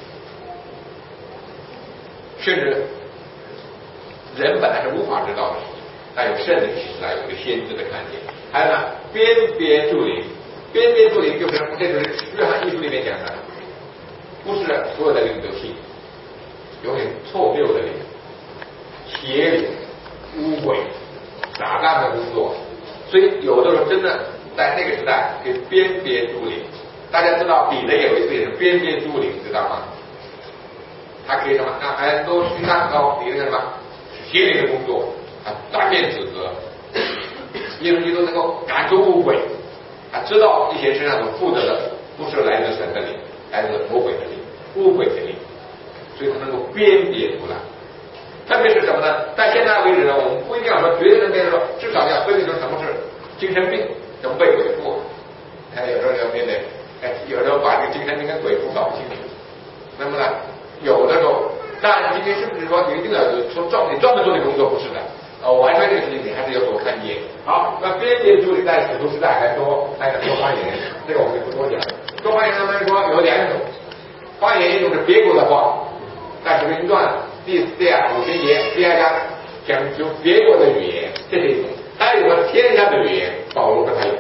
甚至人本来是无法知道的事情，但有圣灵启示来，有一个先知的看见。还有呢，边边助灵，边边助灵就是这就是约翰一书里面讲的，不是所有的灵都信，有点错谬的灵、邪灵、污鬼、撒旦的工作。所以有的时候真的在那个时代可以边边助灵。大家知道彼得有一次也是边边助灵，知道吗？他可以什么？让很多虚蛋糕，你那个什么邪灵的工作，他当面指责。耶稣基督能够赶出污鬼，他知道一些身上所负责的不是来自神的灵，来自魔鬼的灵、污鬼的灵，所以他能够辨别出来。特别是什么呢？在现在为止呢，我们不一定要说绝对能辨识，至少要分辨出什么是精神病，什么被鬼附。哎，有时候要面对，哎，有时候把这个精神病跟鬼附搞不清楚。那么呢，有的时候，当然今天是不是说你一定要从专你专门做这个工作？不是的。呃，完全这个事情你还是有所看见。好，那边边助理在使徒时代来说，还能说方言，这个我们就不多讲。说方言他们说有两种，方言一种是别国的话， 在《使徒行传》第第二五旬节第二章讲究别国的语言，这是一种；还有个天上的语言，保罗和他有。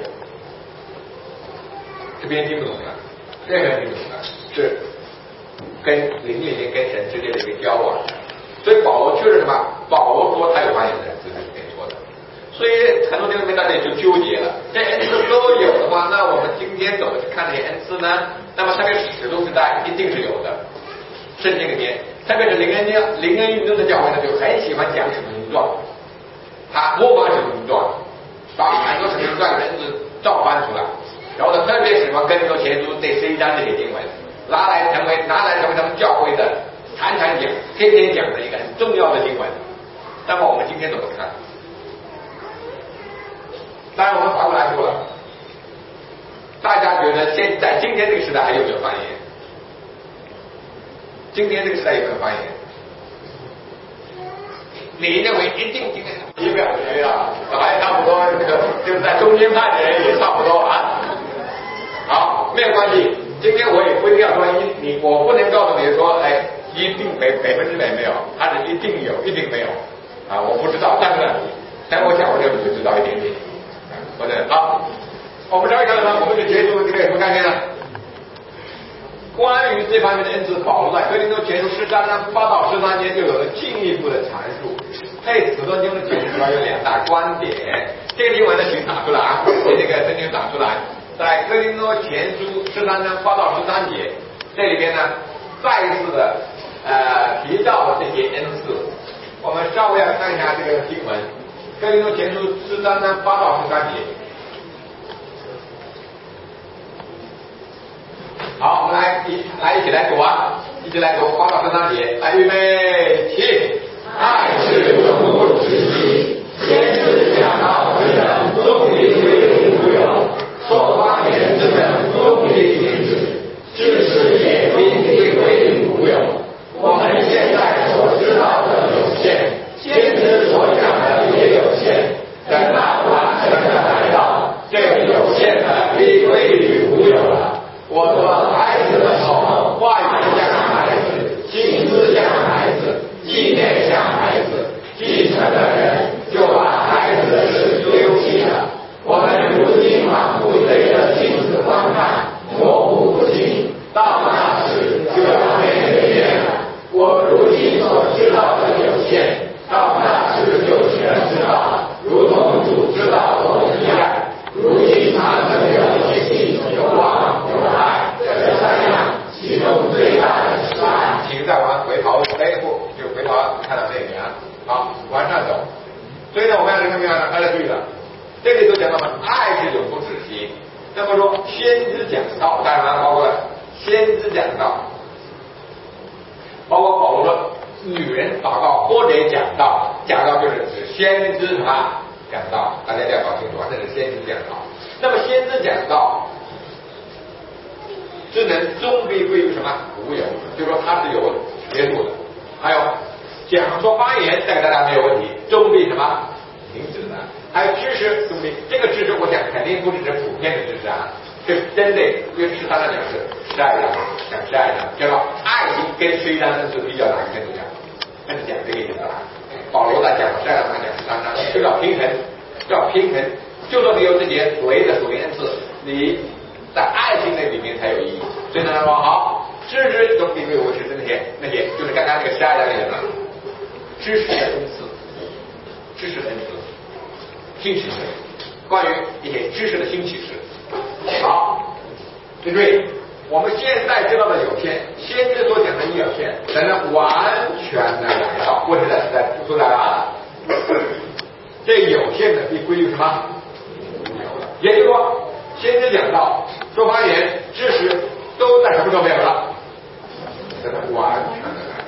这边听不懂的，任何人听不懂的，是跟灵里面跟神之间的一个交往。所以保罗确实什么？保罗说他有发言的，这是没错的。所以很多弟兄们大家就纠结了，这恩赐都有的话，那我们今天怎么去看这些恩赐呢？那么特别是使徒时代一定是有的，圣经里面，特别是灵恩教、灵恩运动的教会呢，就很喜欢讲使徒行传，他模仿使徒行传，把很多使徒行传的恩赐照搬出来，然后呢，特别喜欢跟着前书这十一章这些经文，拿来成为拿来成为他们教会的常常讲、天天讲的一个很重要的经文。那么我们今天怎么看？当然，我们反过来说了，大家觉得现在今天这个时代还有没有方言？今天这个时代有没有方言？你认为一定今天一表学啊，还差不多这个就是在中间派的人也差不多啊。好，没有关系。今天我也不一定要说一，你我不能告诉你说，哎，一定百百分之百没有，它是一定有，一定没有啊，我不知道，但是呢，但我讲我就就知道一点点。或者好，我们这儿看呢，我们就结束这个什么概念呢？关于这方面的恩赐，保罗在哥林多前书十三章八到十三节就有了进一步的阐述。配此段经文解释主要有两大观点。这个经文呢，请打出来啊，给这个圣经打出来。在哥林多前书十三章八到十三节，这里边呢，再一次的呃提到了这些恩赐。我们稍微要看一下这个经文。哥林多前书十三章八到十三节。好，我们来一来一起来读啊，一起来读八到十三节。来，预备起。 爱是永不止息，先是讲道之人终必归于无有，说方言之人终必停止，知识也必归于无有。我们现在所知道的有限，先知所讲的也有限，等到完全的来到，这有限的必归于无有了。我说孩子的时候，话语像孩子，心思像孩子，意念像孩子，继承的人就把孩子的事丢弃了。我们如今仿佛对着镜子观看，模糊不清，到那时就要被改变了。我如今所知道的有限，到那时就全知道，如同主知道我一样。如今他们有信、有望、有爱，这三样，其中最大的是爱。 请再往回头来一步，就回头看到这里啊。好，往上走。所以呢，我们要看明白了，大家注意了，这里都讲到了爱是永不止息。那么说，先知讲道，当然包括了先知讲道，包括保罗说女人祷告或者讲道，讲道就是指先知他讲道，大家一定要搞清楚啊，这是先知讲道。那么先知讲道只能终必归于什么？无有，就是说它是有结束的。还有讲说方言，这个大家没有问题，终必什么停止的。还有知识终必，这个知识我想肯定不是指普遍的知识啊，是针对约十三章讲是十二章，讲十二章，叫做爱情跟十一章是比较难跟着讲，跟着讲这个意思啊。保罗在讲十二章讲十三章，就要平衡，要平衡。就说你有这些所谓的属灵恩赐，你在爱情那里面才有意义。所以呢，说好，知识总比归我是那些那些，就是刚刚那个十二章里面的知识的恩赐，知识的恩赐，新启示，关于一些知识的新启示。好，对不对？我们现在知道的有限，先知所讲的也有限，才能完全的来到，或者是在出来了啊。这有限的必归于什么？也就是说，先知讲到说方言、知识都在什么时候没有了？真的完全的来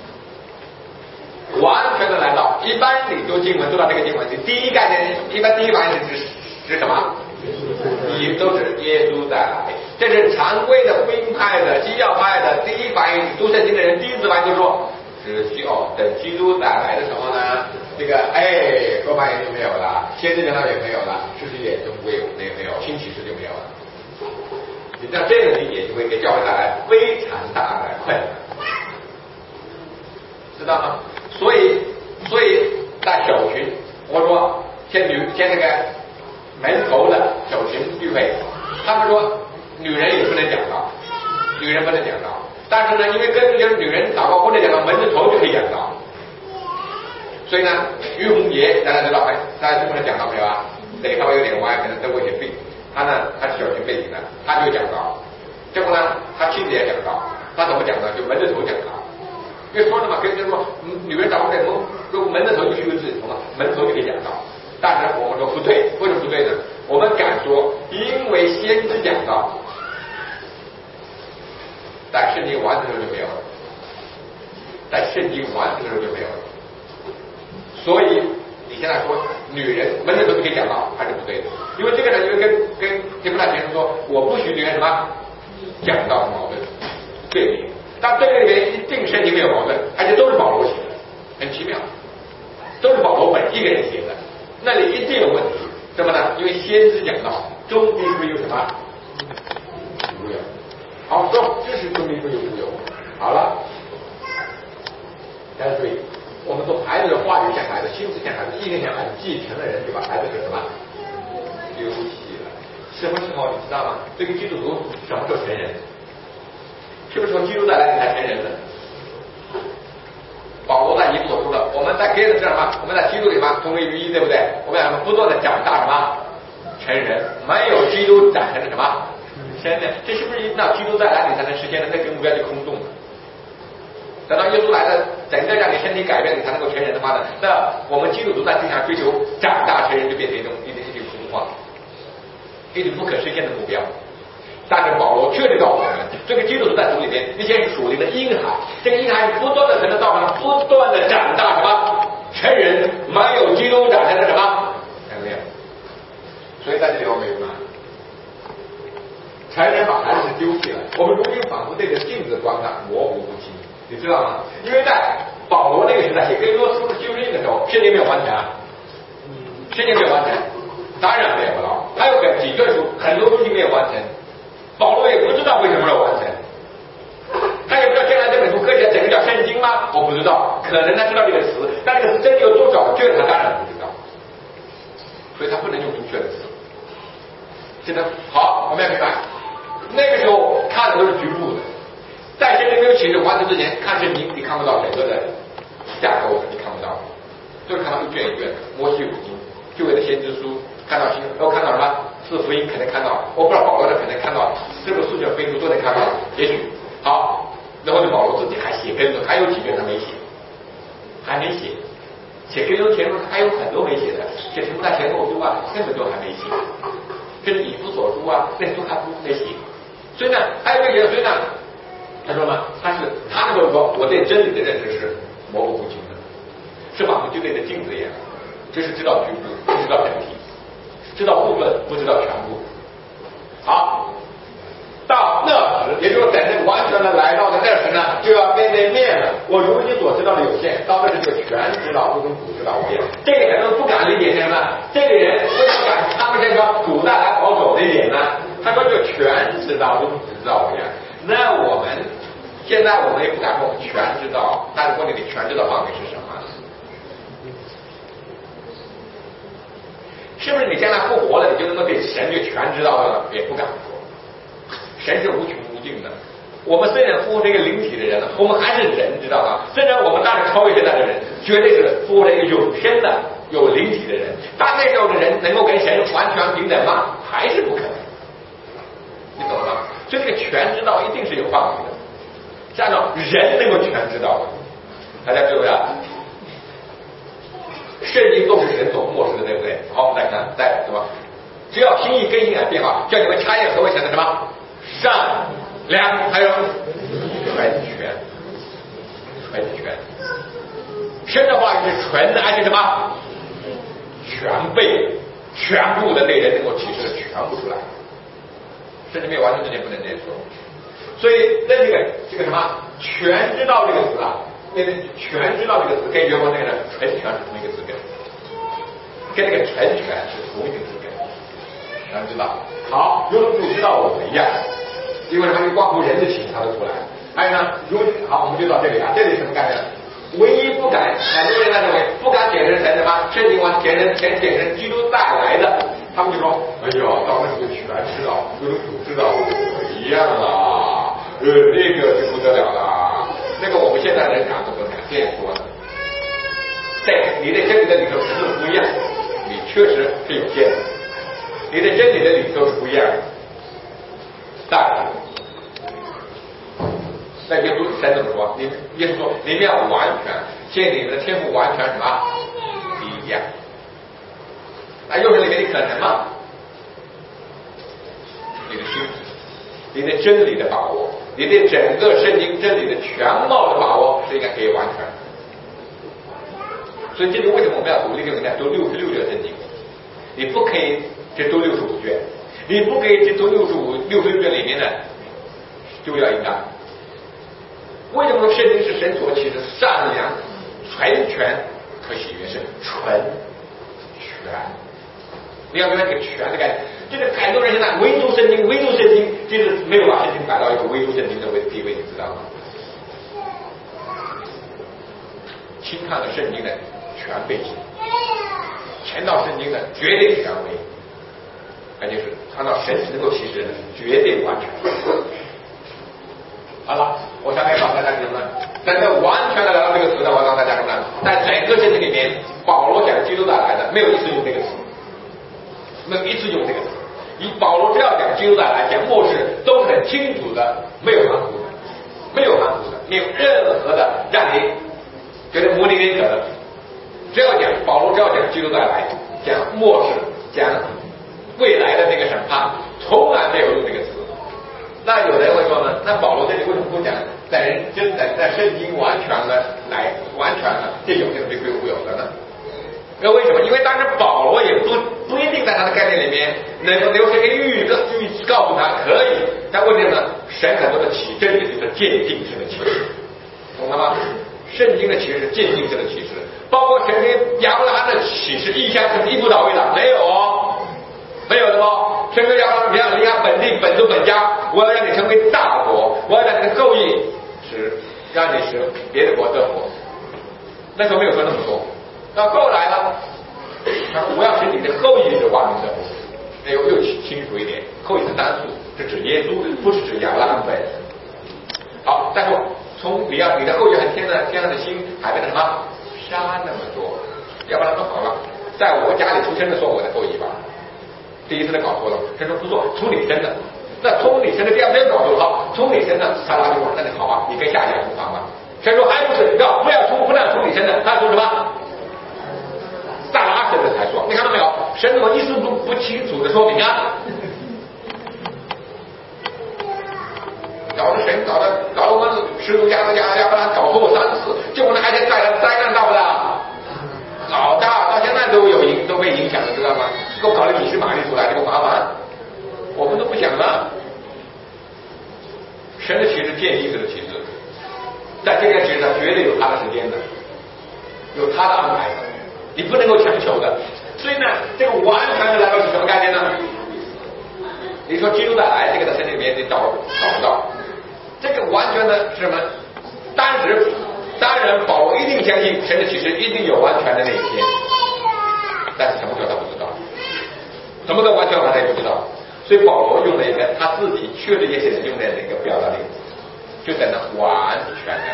到，完全的来到。一般你读经文，读到这个经文，你第一概念，一般第一反应是指指什么？也都是耶稣再来。这是常规的福音派的、基教派的第一反应，读圣经的人第一次反应就是说，只需要等基督再来的时候呢，这个哎，说方言就没有了，先知讲道也没有了，知识也就没有，没有没有，新启示就没有了。你知道这个理解就会给教会带来非常大的困难。 道吗？所以，所以在小群，我说先女先那个门头的小群聚会，他们说女人也不能讲道，女人不能讲道，但是呢，因为根据就是女人祷告不能讲到门的头就可以讲道，所以呢，于洪杰大家知道没？大家知不能讲道没有啊？对，稍微有点歪，可能得过一些病。他呢，他是小群背景的，他就讲道。结果呢，他妻子也讲道。他怎么讲呢？就门的头讲道。因为说了嘛，跟人说，女人祷告在门，如果门的头就虚个字，什么门头就可以讲道。但是我们说不对，为什么不对呢？我们敢说，因为先知讲道，在圣经完成的时候就没有了，在圣经完成的时候就没有了。所以你现在说女人门的头就可以讲道，还是不对的。因为这个呢，因为跟跟提摩太前书说，我不许女人什么讲道矛盾对比，但这个里面一定圣经没有矛盾，而且都是保罗写的，很奇妙，都是保罗本一个人写的，那里一定有问题。什么呢？因为先知讲道，中必会有什么无有。好，说这是中必会有无有。好了，大家注意，我们说孩子的话语像孩子，心思像孩子，意念像孩子，继承的人就把孩子是什么？丢弃了。什么时候你知道吗？这个基督徒什么时候成人？是不是从基督再来你才成人的？保罗在以弗所说了，我们在别人是什么？我们在基督里嘛，同为于一，对不对？我们要不断的长大什么？成人。没有基督长成的什么？成人。这是不是一定要基督再来你才能实现的？那个目标就空洞了。等到耶稣来了，整个让你身体改变，你才能够成人的话呢，那我们基督徒在地上追求长大成人，就变成一种一种一种空话，一种不可实现的目标。但是保罗确实告诉我们，这个基督徒在主里面，那些是属灵的婴孩，这个婴孩不断的在这道上不断的长大什么成人，没有基督长成的什么成人。所以在这里我们有什么？成人把孩子丢弃了，我们如今仿佛对着镜子观看，模糊不清。你知道吗？因为在保罗那个时代写哥林多书旧约的时候，圣经没有完成啊，圣经没有完成，当然没有了。还有个几卷书，很多东西没有完成，保罗也不知道为什么没有完成，他也不知道将来这本书刻起来整个叫圣经吗？我不知道，可能他知道这个词，但这个词真的有多少卷，他当然不知道，所以他不能用明确的词。现在好，我们要明白，那个时候看的都是局部的。在圣经没有启示完成之前，看圣经你看不到整个的架构，你看不到，就是看到一卷一卷的摩西五经、旧约的先知书，看到新，然后看到什么四福音，可能看到，我不知道保罗的可能看到，这个四卷福音书都能看到，也许好，然后就保罗自己还写跟着，还有几卷他没写，还没写，写跟着前书还有很多没写的，写提摩太前后书啊，根本都还没写，甚至以弗所书啊，那些都还不没写，所以呢，还有没写的，所以呢。他说呢，他是他那时候说，我对真理的认识是模糊不清的，是仿佛就对着镜子一样，就是知道局部，不知道整体，知道部分，不知道全部。好，到那时，也就是等这完全的来到的那时呢，就要面对面了。我如今所知道的有限，到那时就全知道，不跟古知道无异。这个很多人不敢理解是什么？这个人为什么敢？他们这个古代来保守的一点呢？他说就全知道，不跟古知道无异。那我们现在我们也不敢说我们全知道，但是问题你全知道范围是什么？是不是你将来复活了，你就能够对神就全知道了？也不敢说，神是无穷无尽的。我们虽然复活这个灵体的人，我们还是人，知道吗？虽然我们当然超越现在的人，绝对是复活了一个有天的、有灵体的人，但那时候的人能够跟神完全平等吗？还是不可能。你懂了吗？所以这个全知道一定是有范围的，是按照人能够全知道的。大家知不知道？圣经都是神所漠视的，对不对？好，我们再看，再什么？只要心意更新而变化，叫你们察验何为神的什么善良，还有纯全，纯全。神的话语是纯的，而且什么？全备、全部的对人能够启示的全部出来。甚至没有完成之前不能这样说，所以在这个这个什么全知道这个词啊，那个全知道这个词跟原文那个纯全是同一个字根，跟那个纯全是同一个字根，大家知道？好，如同主知道我们一样，因为什么？关乎人的情他都出来。还有呢，如好，我们就到这里啊，这里什么概念？ 唯一不敢，很多人他认为不敢解释成什么圣经完全人全解释基督带来的，他们就说，哎呀，到那时候全知道，跟主知道一样啦，呃，那个就不得了啦，那个我们现在人讲怎么敢这样说呢？对，你的真理的领受是不一样，你确实是有限的，你的真理的领受是不一样的，但那耶稣神怎么说？你耶稣说你们要完全，现你们的天赋完全什么一样。那又是里面的可能吗？你的心，你的真理的把握，你对整个圣经真理的全貌的把握是应该可以完全。所以这就为什么我们要读这个人家读六十六卷圣经？你不可以只读六十五卷，你不可以只读六十五六十六卷里面的就要应当。为什么说圣经是神所启的善良、纯全和喜悦？是纯全。你要明白这个全的概念。这个很多人现在唯独圣经，唯独圣经，就是没有把圣经摆到一个唯独圣经的位地位，你知道吗？轻看了圣经的全备性，全到圣经的绝对权威，而且是看到神能够启示的绝对完全。好了，我下面告诉大家什么呢？真的完全的来到这个词呢，我告诉大家什么呢？在整个圣经里面，保罗讲基督带来的，没有一次用这个词，没有一次用这个词。以保罗只要讲基督带来，讲末世，都很清楚的，没有含糊的，没有含糊的，没有任何的让你觉得模棱两可的。只要讲保罗，只要讲基督带来，讲末世，讲未来的那个审判，从来没有用这个词。那有人会说呢，那保罗这里为什么不讲在人真的在圣经完全的来完全的这有这个被归无有的呢？那为什么？因为当时保罗也不不一定在他的概念里面能够留下一个预的预告诉他可以，但问题呢，神很多的启真理就是渐进式的启示，懂了吗？圣经的启示是渐进式的启示，包括神跟亚伯拉罕的启示意向是一步到位的，没有哦，没有的吗？神跟亚伯拉罕，你要离开本地本族本家，我要让你成为大国，我要让你的后裔使让你使别的国得国。那时候没有说那么多。到后来了，他说我要使你的后裔是万民的国，那又又清楚一点，后裔是单数，是指耶稣，不是指亚伯拉罕本人。好，再说从你要你的后裔和天的天上的星海边的什么沙那么多，亚伯拉罕说好了，在我家里出生的说我的后裔吧。第一次他搞错了，他说不错，从你生的，那从你生的第二天搞错了，好，从你生的撒拉就说那你好啊，你跟下一代同房吧。神说还不是要不要从不要从你生的，他说什么？萨拉生的才说，你看到没有？神怎么意思不不清楚的说明啊？搞得神搞得搞得我们十足加加加把他搞错三次，结果那还得带来灾难大不大？老大到现在都有影都被影响了，知道吗？给我搞了米须玛丽出来，这个麻烦，我们都不想了。神的启示渐进式的启示，在这个启示上绝对有他的时间的，有他的安排的，你不能够强求的。所以呢，这个完全的来到是什么概念呢？你说基督的来，这个在圣经里面你找找不到。这个完全的是什么？当时当然保罗一定相信神的启示一定有完全的那一天，但是什么时候他不知道，什么都完全他也不知道。所以保罗用了一个他自己确实也写用的那个表达例子，就等到完全的。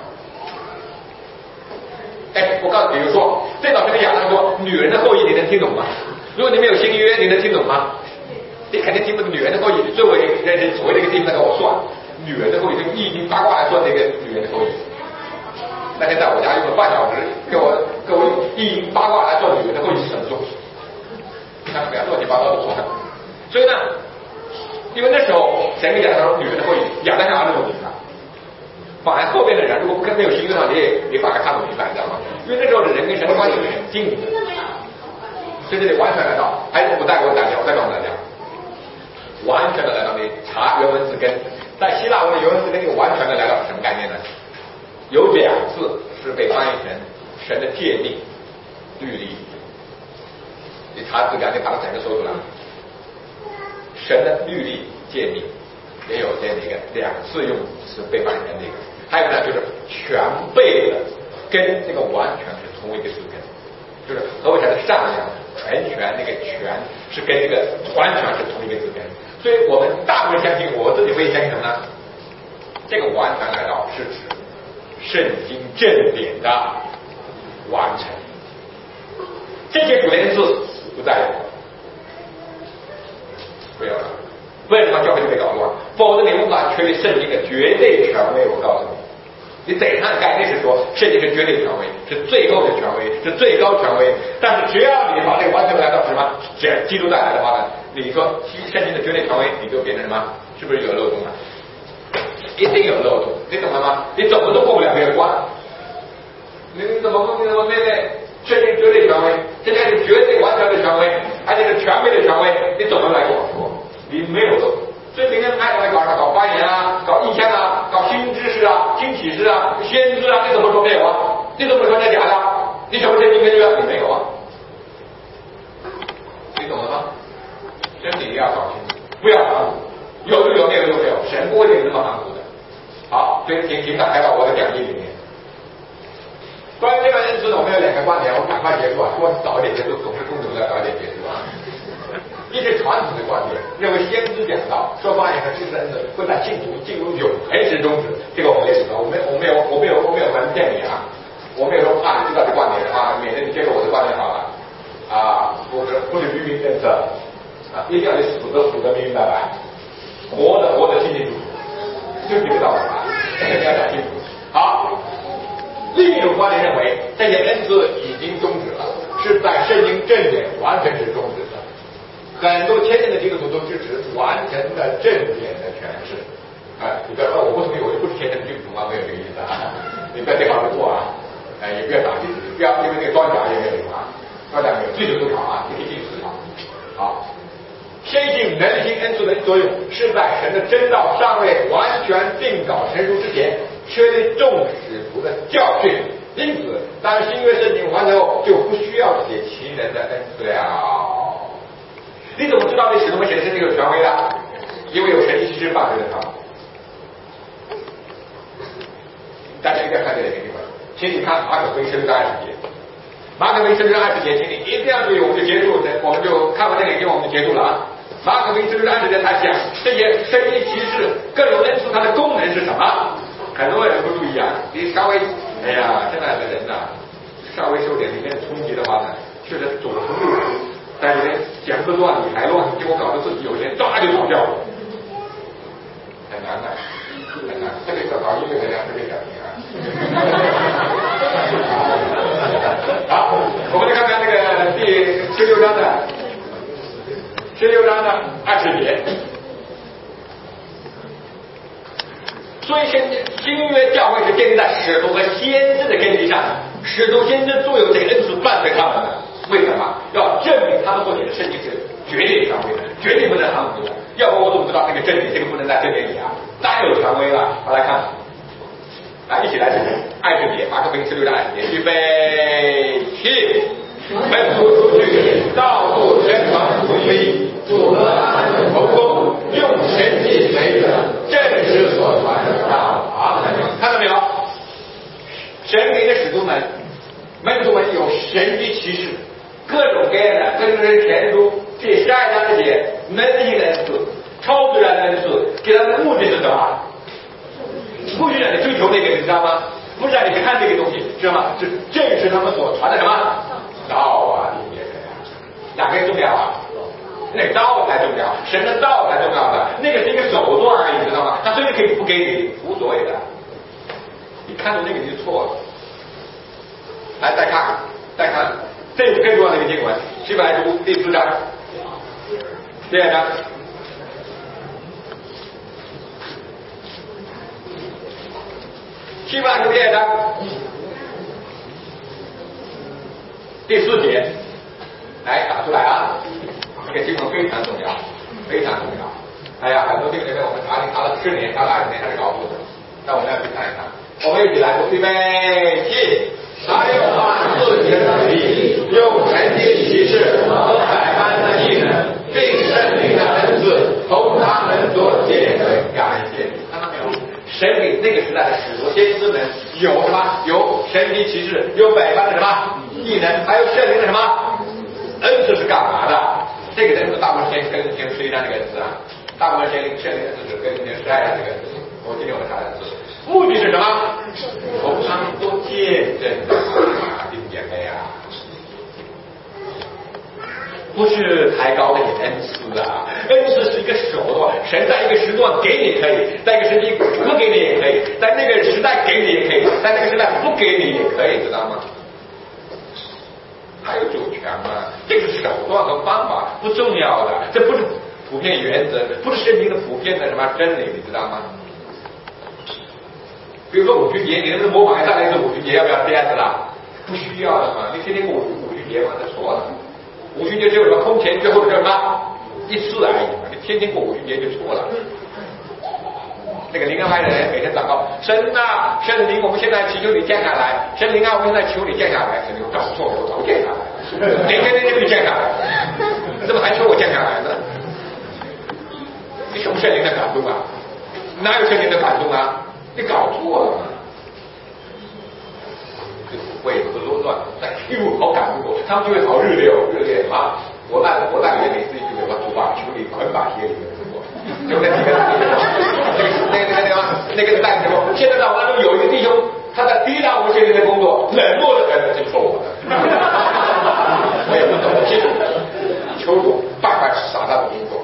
哎，我告诉你，比如说这老师跟亚当说女人的后裔，你能听懂吗？如果你没有新约，你能听懂吗？你肯定听不懂女人的后裔。作为人所谓的一个地方跟我算女人的后裔，就易经八卦来算这个女人的后裔。那天在我家用了半小时，给我给我易经八卦来算女人的后裔是什么东西？看不要乱七八糟的说。所以呢，因为那时候神跟亚当说女人的后裔，亚当想要那么明白。反而后边的人如果不跟没有新约的话，你也没法看不明白，你知道吗？因为那时候的人跟神的关系是很近的，所以这里完全来到，还是不带给大家，我再告诉大家，完全的来到你查原文字根，在希腊文的原文字根就完全的来到什么概念呢？有两次是被翻译成神的诫命、律例，你查字根，你把它整个搜出来，神的律例、诫命。也有这样的一个两次用词被翻译成这个，还有呢就是全备的跟这个完全是同一个字根，就是何为它的善良、全权那个权是跟这个完全是同一个字根，所以我们大部分相信，我自己会相信什么呢？这个完全来到是指圣经正典的完成，这些主连字不再有，没有了。为什么教会就被搞乱？否则你无法确立圣经的绝对权威。我告诉你，你得上概念是说圣经是绝对权威，是最后的权威，是最高权威。但是只要你把这个完全来到什么基督再来的话呢，你说圣经的绝对权威，你就变成什么？是不是有漏洞了？一定有漏洞，你懂了吗？你怎么都过不了这个关。你怎么你怎么面对圣经绝对权威？这才是绝对完全的权威，而且是权威的权威，你怎么来跟我说？你没有漏洞。所以明天派来搞搞发言啊，搞意象啊，搞新知识啊，新启示啊，先知啊，你怎么说没有啊？你怎么说这假的？你什么圣经根据啊？你没有啊？你懂了吗？真的一定要搞清楚，不要含糊，有就有，没有就没有，神不会给你那么含糊的。好，所以请请打开到我的讲义里面。关于这个恩赐呢，我们有两个观点，我赶快结束啊，说早一点结束，总是公主的早一点结束啊。一是传统的观点，认为先知讲道说发言和施恩的会在信徒进入永恒之中止，这个我们也知道，我没我没有我没有我没有门骗你啊，我没有说怕你知道这观点的话，免得你接受我的观点好了啊，不是不是明明政策啊，一定要你死的死的明明白白，活的活的清清楚楚，就这个道理啊，你要讲清楚。好，另一种观点认为这些恩赐已经终止了，是在圣经正典完全是终止的。很多天真的基督徒都支持完成的正典的诠释，哎，你不要说我不同意，我就不是天真的基督徒啊，没有这个意思啊，你不要对号入座啊，哎，也不要打击自己，不要因为那个装甲也没有啊，装甲没有，追求思考啊，你可以继续思考。好，先进能行恩赐的作用是在神的真道尚未完全定稿成熟之前，确立众使徒的教训。因此，当新约圣经完成后，就不需要写其人的恩赐了。你怎么知道那使徒们写的是这个权威的？因为有神迹奇事伴随着他们。大家一定要看这两个地方，请你看马可福音十六章二十节。马可福音十六章二十节，请你一定要注意，我们就结束，我们就看完这个经文，我们就结束了啊。马可福音十六章二十节，他讲这些神迹奇事各种恩赐，它的功能是什么？很多人不注意啊，你稍微，哎呀，现在的人呐、啊，稍微受点里面的冲击的话呢，确实走投无路。但是讲不乱，理还乱，结果搞得自己有钱，抓就跑掉了，很难的，很难。这个搞音乐的人特别小心啊。好，我们来看看这个第十六章的十六章的二十节。所以现新约教会是建立在使徒和先知的根基上的，使徒先知都有这个恩赐伴随他们的。为什么要证明他们所写的圣经是绝对权威的，绝对不能含糊的？要不我怎么知道这个真理？这个不能在这边里啊，当有权威了。好，来看，来一起来读二十节，马可福音十六章二十节，预备起，门徒出去，到处宣传福音，主和他们同工，用神迹为证，证实所传的道。好，看到没有？神给的使徒们、门徒们有神迹奇事。各种各样的，跟人前书第十二章这些能力的恩赐、超自然的恩赐，给他们的目的是什么？不是让你追求那个，你知道吗？不是让你看这个东西，知道吗？是正是他们所传的什么道啊？理解呀？哪个重要啊？那个道才重要，神的道才重要的，那个是一个手段而已，知道吗？他随时可以不给你，无所谓的。你看到那个你就错了。来，再看，再看。这是更重要的一个经文，希伯来书第四章，第二章，希伯来书第二章第四节，来打出来啊！这个经文非常重要，非常重要。哎呀，很多经文我们查经查了十年，查了二十年还是搞不懂，那我们要去看一看。我们一起来读，预备起。他用他自己的能力，用神迹奇事和百般的异能，并圣灵的恩赐，从他们所借的感谢。看到没有？ 神给那个时代的使徒先知们有什么？有神迹奇事，有百般的什么异能，还有圣灵的什么恩赐是干嘛的？这个恩赐大部分先跟跟十一章这个恩赐啊，大部分先圣灵的恩赐是跟跟十二章这个恩赐。我今天我们查的是目的是什么？从他们都见证啊，弟兄姐妹啊。不是抬高的恩赐啊，恩赐是一个手段，神在一个时段给你可以，在一个时期不给你也可以，在那个时代给你也可以，在那个时代不给你也可以，知道吗？还有主权吗？这个手段和方法不重要的，这不是普遍原则，不是圣经的普遍的什么真理，你知道吗？比如说五旬节，你能不能模仿一下那次五旬节要不要这样子啦？不需要的嘛，你天天过五五旬节嘛，这错了。五旬节只有什么空前最后的叫什么一次而已嘛，你天天过五旬节就错了。那个灵恩派的人每天祷告，神啊，圣灵，我们现在祈求你降下来，圣灵啊，我们现在求你降下来，神灵搞错，我早降下来了，哪天那天就降下来了，怎么还求我降下来呢？你什么圣灵的感动啊？哪有圣灵的感动啊？你搞错了嘛。会很多乱，但哎呦好感动，他们就会好热烈哦，热烈啊！我那我那里面每次就给我主啊，求你捆绑些里面中国，对不对？那个那个那个那个那个带什么？现在呢，我当中有一个弟兄，他在抵挡我现在的工作，冷漠的人就说我的，我也不懂，其实求主办法撒他的工作，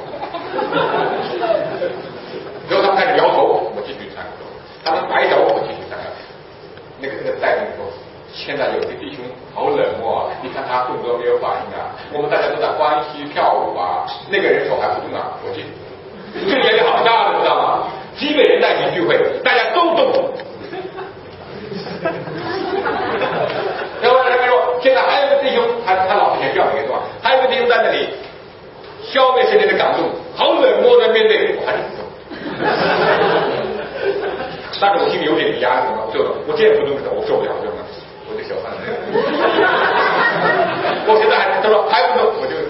然后他们开始摇头，我继续参与，他们摆手，我继续参与，那个那个带领说。现在有的弟兄好冷漠啊！你看他动作没有反应啊！我们大家都在欢喜跳舞啊，那个人手还不动啊！我记，这个压力好大的，知道吗？几百人在一起聚会，大家都动。然后人家说，现在还有个弟兄，他他老婆先叫你一段，还有个弟兄在那里消灭圣灵的感动，好冷漠的面对，我还是不动。但是我心里有点压力嘛，我就我这样不动的，我受不了，知道吗？我就小看了，我现在还他说还不动，我就，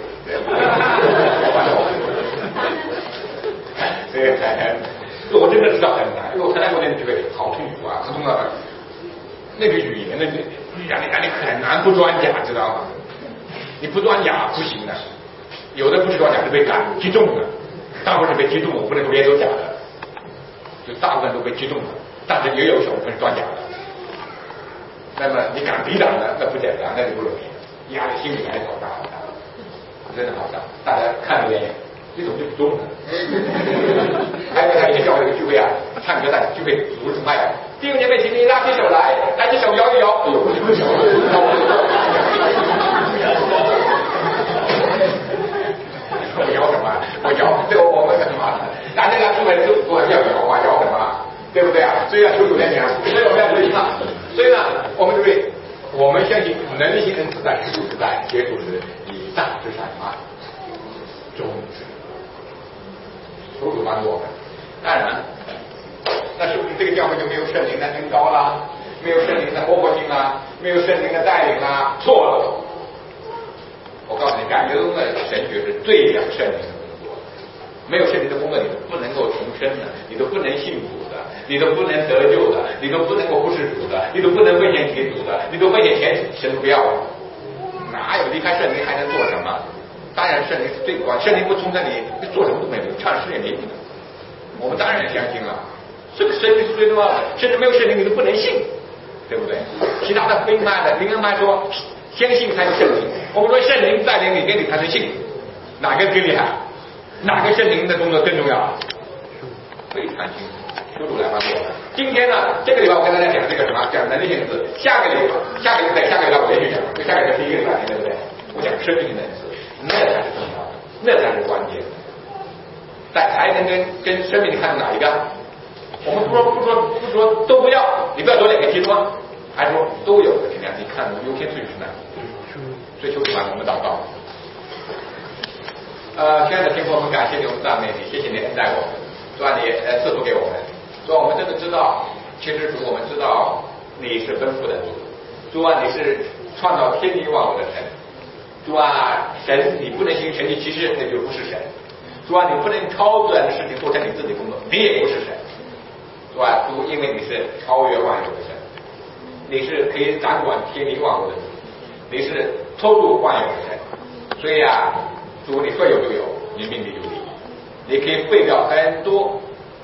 所以还我真的知道很难，因为我参加过那个聚会，好痛苦啊，可痛了，那个语言那个让你让你很难不装假，知道吗？你不装假不行的，有的不是装假是被感击中的，大部分是被击中的，我不能说别人都假的，就大部分都被击中的，但是也有小部分是装假的。那么你敢抵挡呢？那不简单，那就不容易，压力心里还是好大好大，真的好大。大家看着点，这种就不动了。还有他以前教会有个聚会啊，唱歌在聚会组织派，弟兄姐妹，请你拉起手来，拿起手摇一摇。哎呦，我这个手，我摇什么？我摇，这个我们干嘛？大家来聚会就我要摇啊，摇什么？对不对啊？所以要求主念讲，所以我们要注意看。所以呢，我们对不对？我们相信能力性恩赐在世俗时代结束时，以大之善啊，终止。求主帮助我们。当然，那是不是这个教会就没有圣灵的恩膏啦？没有圣灵的活泼性啦？没有圣灵的带领啦？错了。我告诉你，感觉中的神学是最讲圣灵的工作。没有圣灵的工作，你不能够重生的，你都不能信主的。你都不能得救的，你都不能够服侍主的，你都不能奉献给主的，你都奉献钱神都不要了，哪有离开圣灵还能做什么？当然圣灵是最关，圣灵不充在你，你做什么都没有，唱诗也没用的。我们当然相信了，这个圣灵是最重要的，甚至没有圣灵你都不能信，对不对？其他的福音派的灵恩派说相信才有圣灵，我们说圣灵带领你给你才能信，哪个更厉害？哪个圣灵的工作更重要？非常清楚。求主来帮助我们。今天呢，这个礼拜我跟大家讲这个什么，讲能力性字。下个礼拜，下个礼拜，下个礼拜我连续讲，就下个礼拜是一个礼拜，对不对？我讲生命的字，那才是重要的，那才是关键。但才能跟跟生命，你看哪一个？我们不说不说不说都不要，你不要多两个极端，还说都有的，怎么样？你看优先顺序是哪？所以求主帮我们祷告。呃，亲爱的天父，我们感谢你，我们赞美你，谢谢你恩待我们，主啊，你呃赐福给我们。主啊，我们真的知道，其实主，我们知道你是丰富的主。主啊，你是创造天地万物的神。主啊，神你不能行神迹奇事，那就不是神。主啊，你不能超自然的事情做成你自己工作，你也不是神。主是吧？主，因为你是超越万有的神，你是可以掌管天地万物的主，你是托住万有的神，所以啊，主你说有就有，你命里有理，你可以废掉很多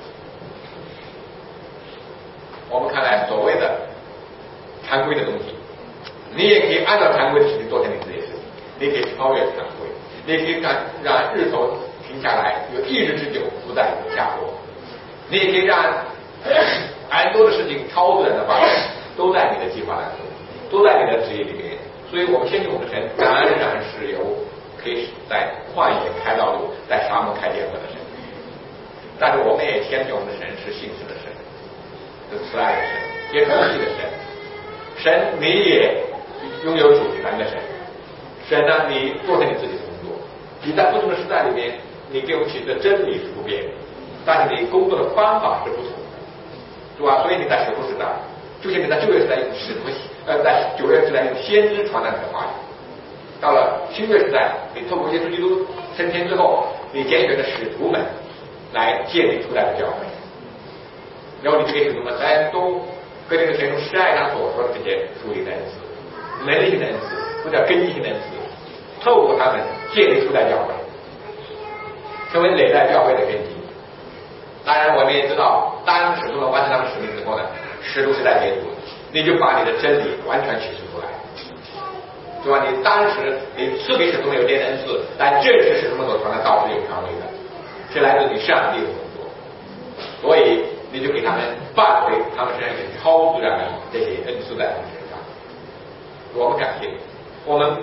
我们看来所谓的常规的东西，你也可以按照常规的事情做成你自己的事情，你可以超越常规，你可以让让日头停下来，有一日之久不再下落，你也可以让很多的事情超自然的发生，都在你的计划当中，都在你的旨意里面。所以我们先信我们的神，当然是有可以在旷野开道路，在沙漠开天河的神。但是我们也先信我们的神是信实的神，是慈爱的神，也是公义的神。神你也拥有主权的神，神呢你做成你自己的工作，你在不同的时代里面，你给我们启示的真理是不变的，但是你工作的方法是不同的，是吧？所以你在使徒时代，就像你在旧约时代用使徒呃，在旧约时代用先知传达你的话语，到了新约时代，你透过耶稣基督升天之后，你拣选的使徒们来建立初代的教会，然后你这些使徒们在都跟这个神用诗爱上所说的这些属灵的恩赐、能力性的恩赐或者根基性的恩赐，透过他们建立初代教会，成为累代教会的根基。当然我们也知道，当使徒们完成他们使命之后呢，使徒时代结束，你就把你的真理完全启示出来，是吧？你当时你赐给使徒们有这些恩赐，但正是使徒们所传的道是有权威的，是来自于上帝的工作，所以你就给他们发挥他们身上有超自然的这些恩赐在他们身上。我们感谢，我们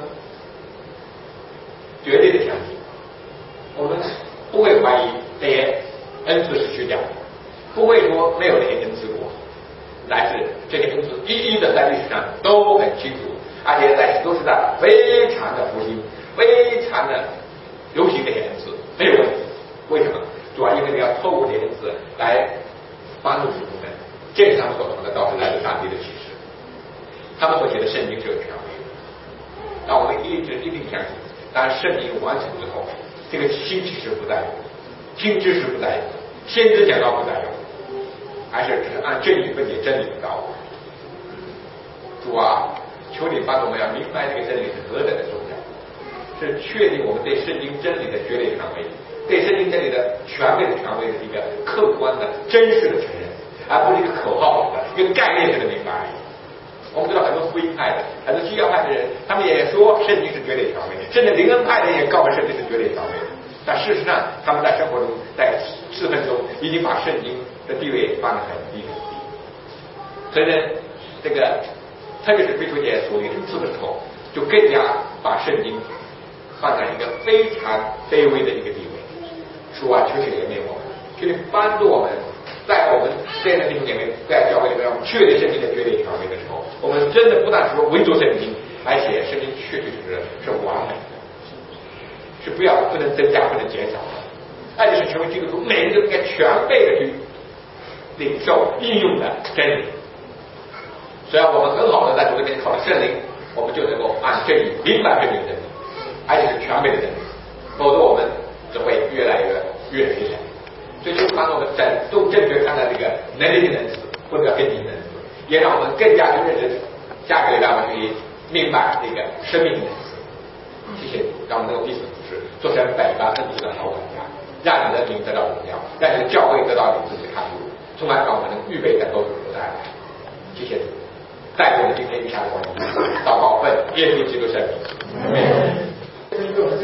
绝对的相信，我们不会怀疑这些恩赐是虚假的，不会说没有这些恩赐过，但是这些恩赐一一的在历史上都很清楚，而且在许多时代非常的复兴，非常的尤其这些恩赐没有问题。为什么？主要因为你要透过这些恩赐来帮助使徒们，这是他们所传的道是来自上帝的启示，他们所写的圣经是有权威的。那我们一直一定相信，当圣经完成之后，这个新启示不再有，新知识不再有，先知讲道不再有，还是只是按真理分解真理的道路。主啊，求你帮助我们要明白这个真理是何等的重要，是确定我们对圣经真理的绝对权威，对圣经真理的权威的权威的一个客观的真实的承认，而不是一个口号式的一个概念式的明白而已。我们知道很多福音派的很多基要派的人，他们也说圣经是绝对权威，甚至灵恩派的人也告诉圣经是绝对权威的，但事实上他们在生活中在四分中已经把圣经的地位放得很低很低。所以呢，这个特别是非出界属灵恩赐的时候，就更加把圣经放在一个非常卑微的一个地位。主啊，求你怜悯我们，求你帮助我们，在我们这样的弟兄姐妹在教会里面确定圣经的绝对权威的时候，我们真的不但说唯独圣经，而且圣经确确实实是完美的，是不要不能增加不能减少的，而且是成为基督徒每个人都应该全备的去领受应用的真理。虽然我们很好的在主这边靠了圣灵，我们就能够按真理明白真理的真理，而且是全备的真理，否则我们只会越来越越离神。所以就帮助我们正都正确看待这个能力性的恩赐或者根基的恩赐，也让我们更加去认识下个礼拜我们可以明白这个生命的恩赐。谢谢主，让我们能够彼此服侍，做成百般恩赐的好管家，让你的名得到荣耀，让你的教会得到你自己的看顾，从而让我们能预备等候主的带来。谢谢主，带给我们今天以下的光阴，祷告奉耶稣基督圣名。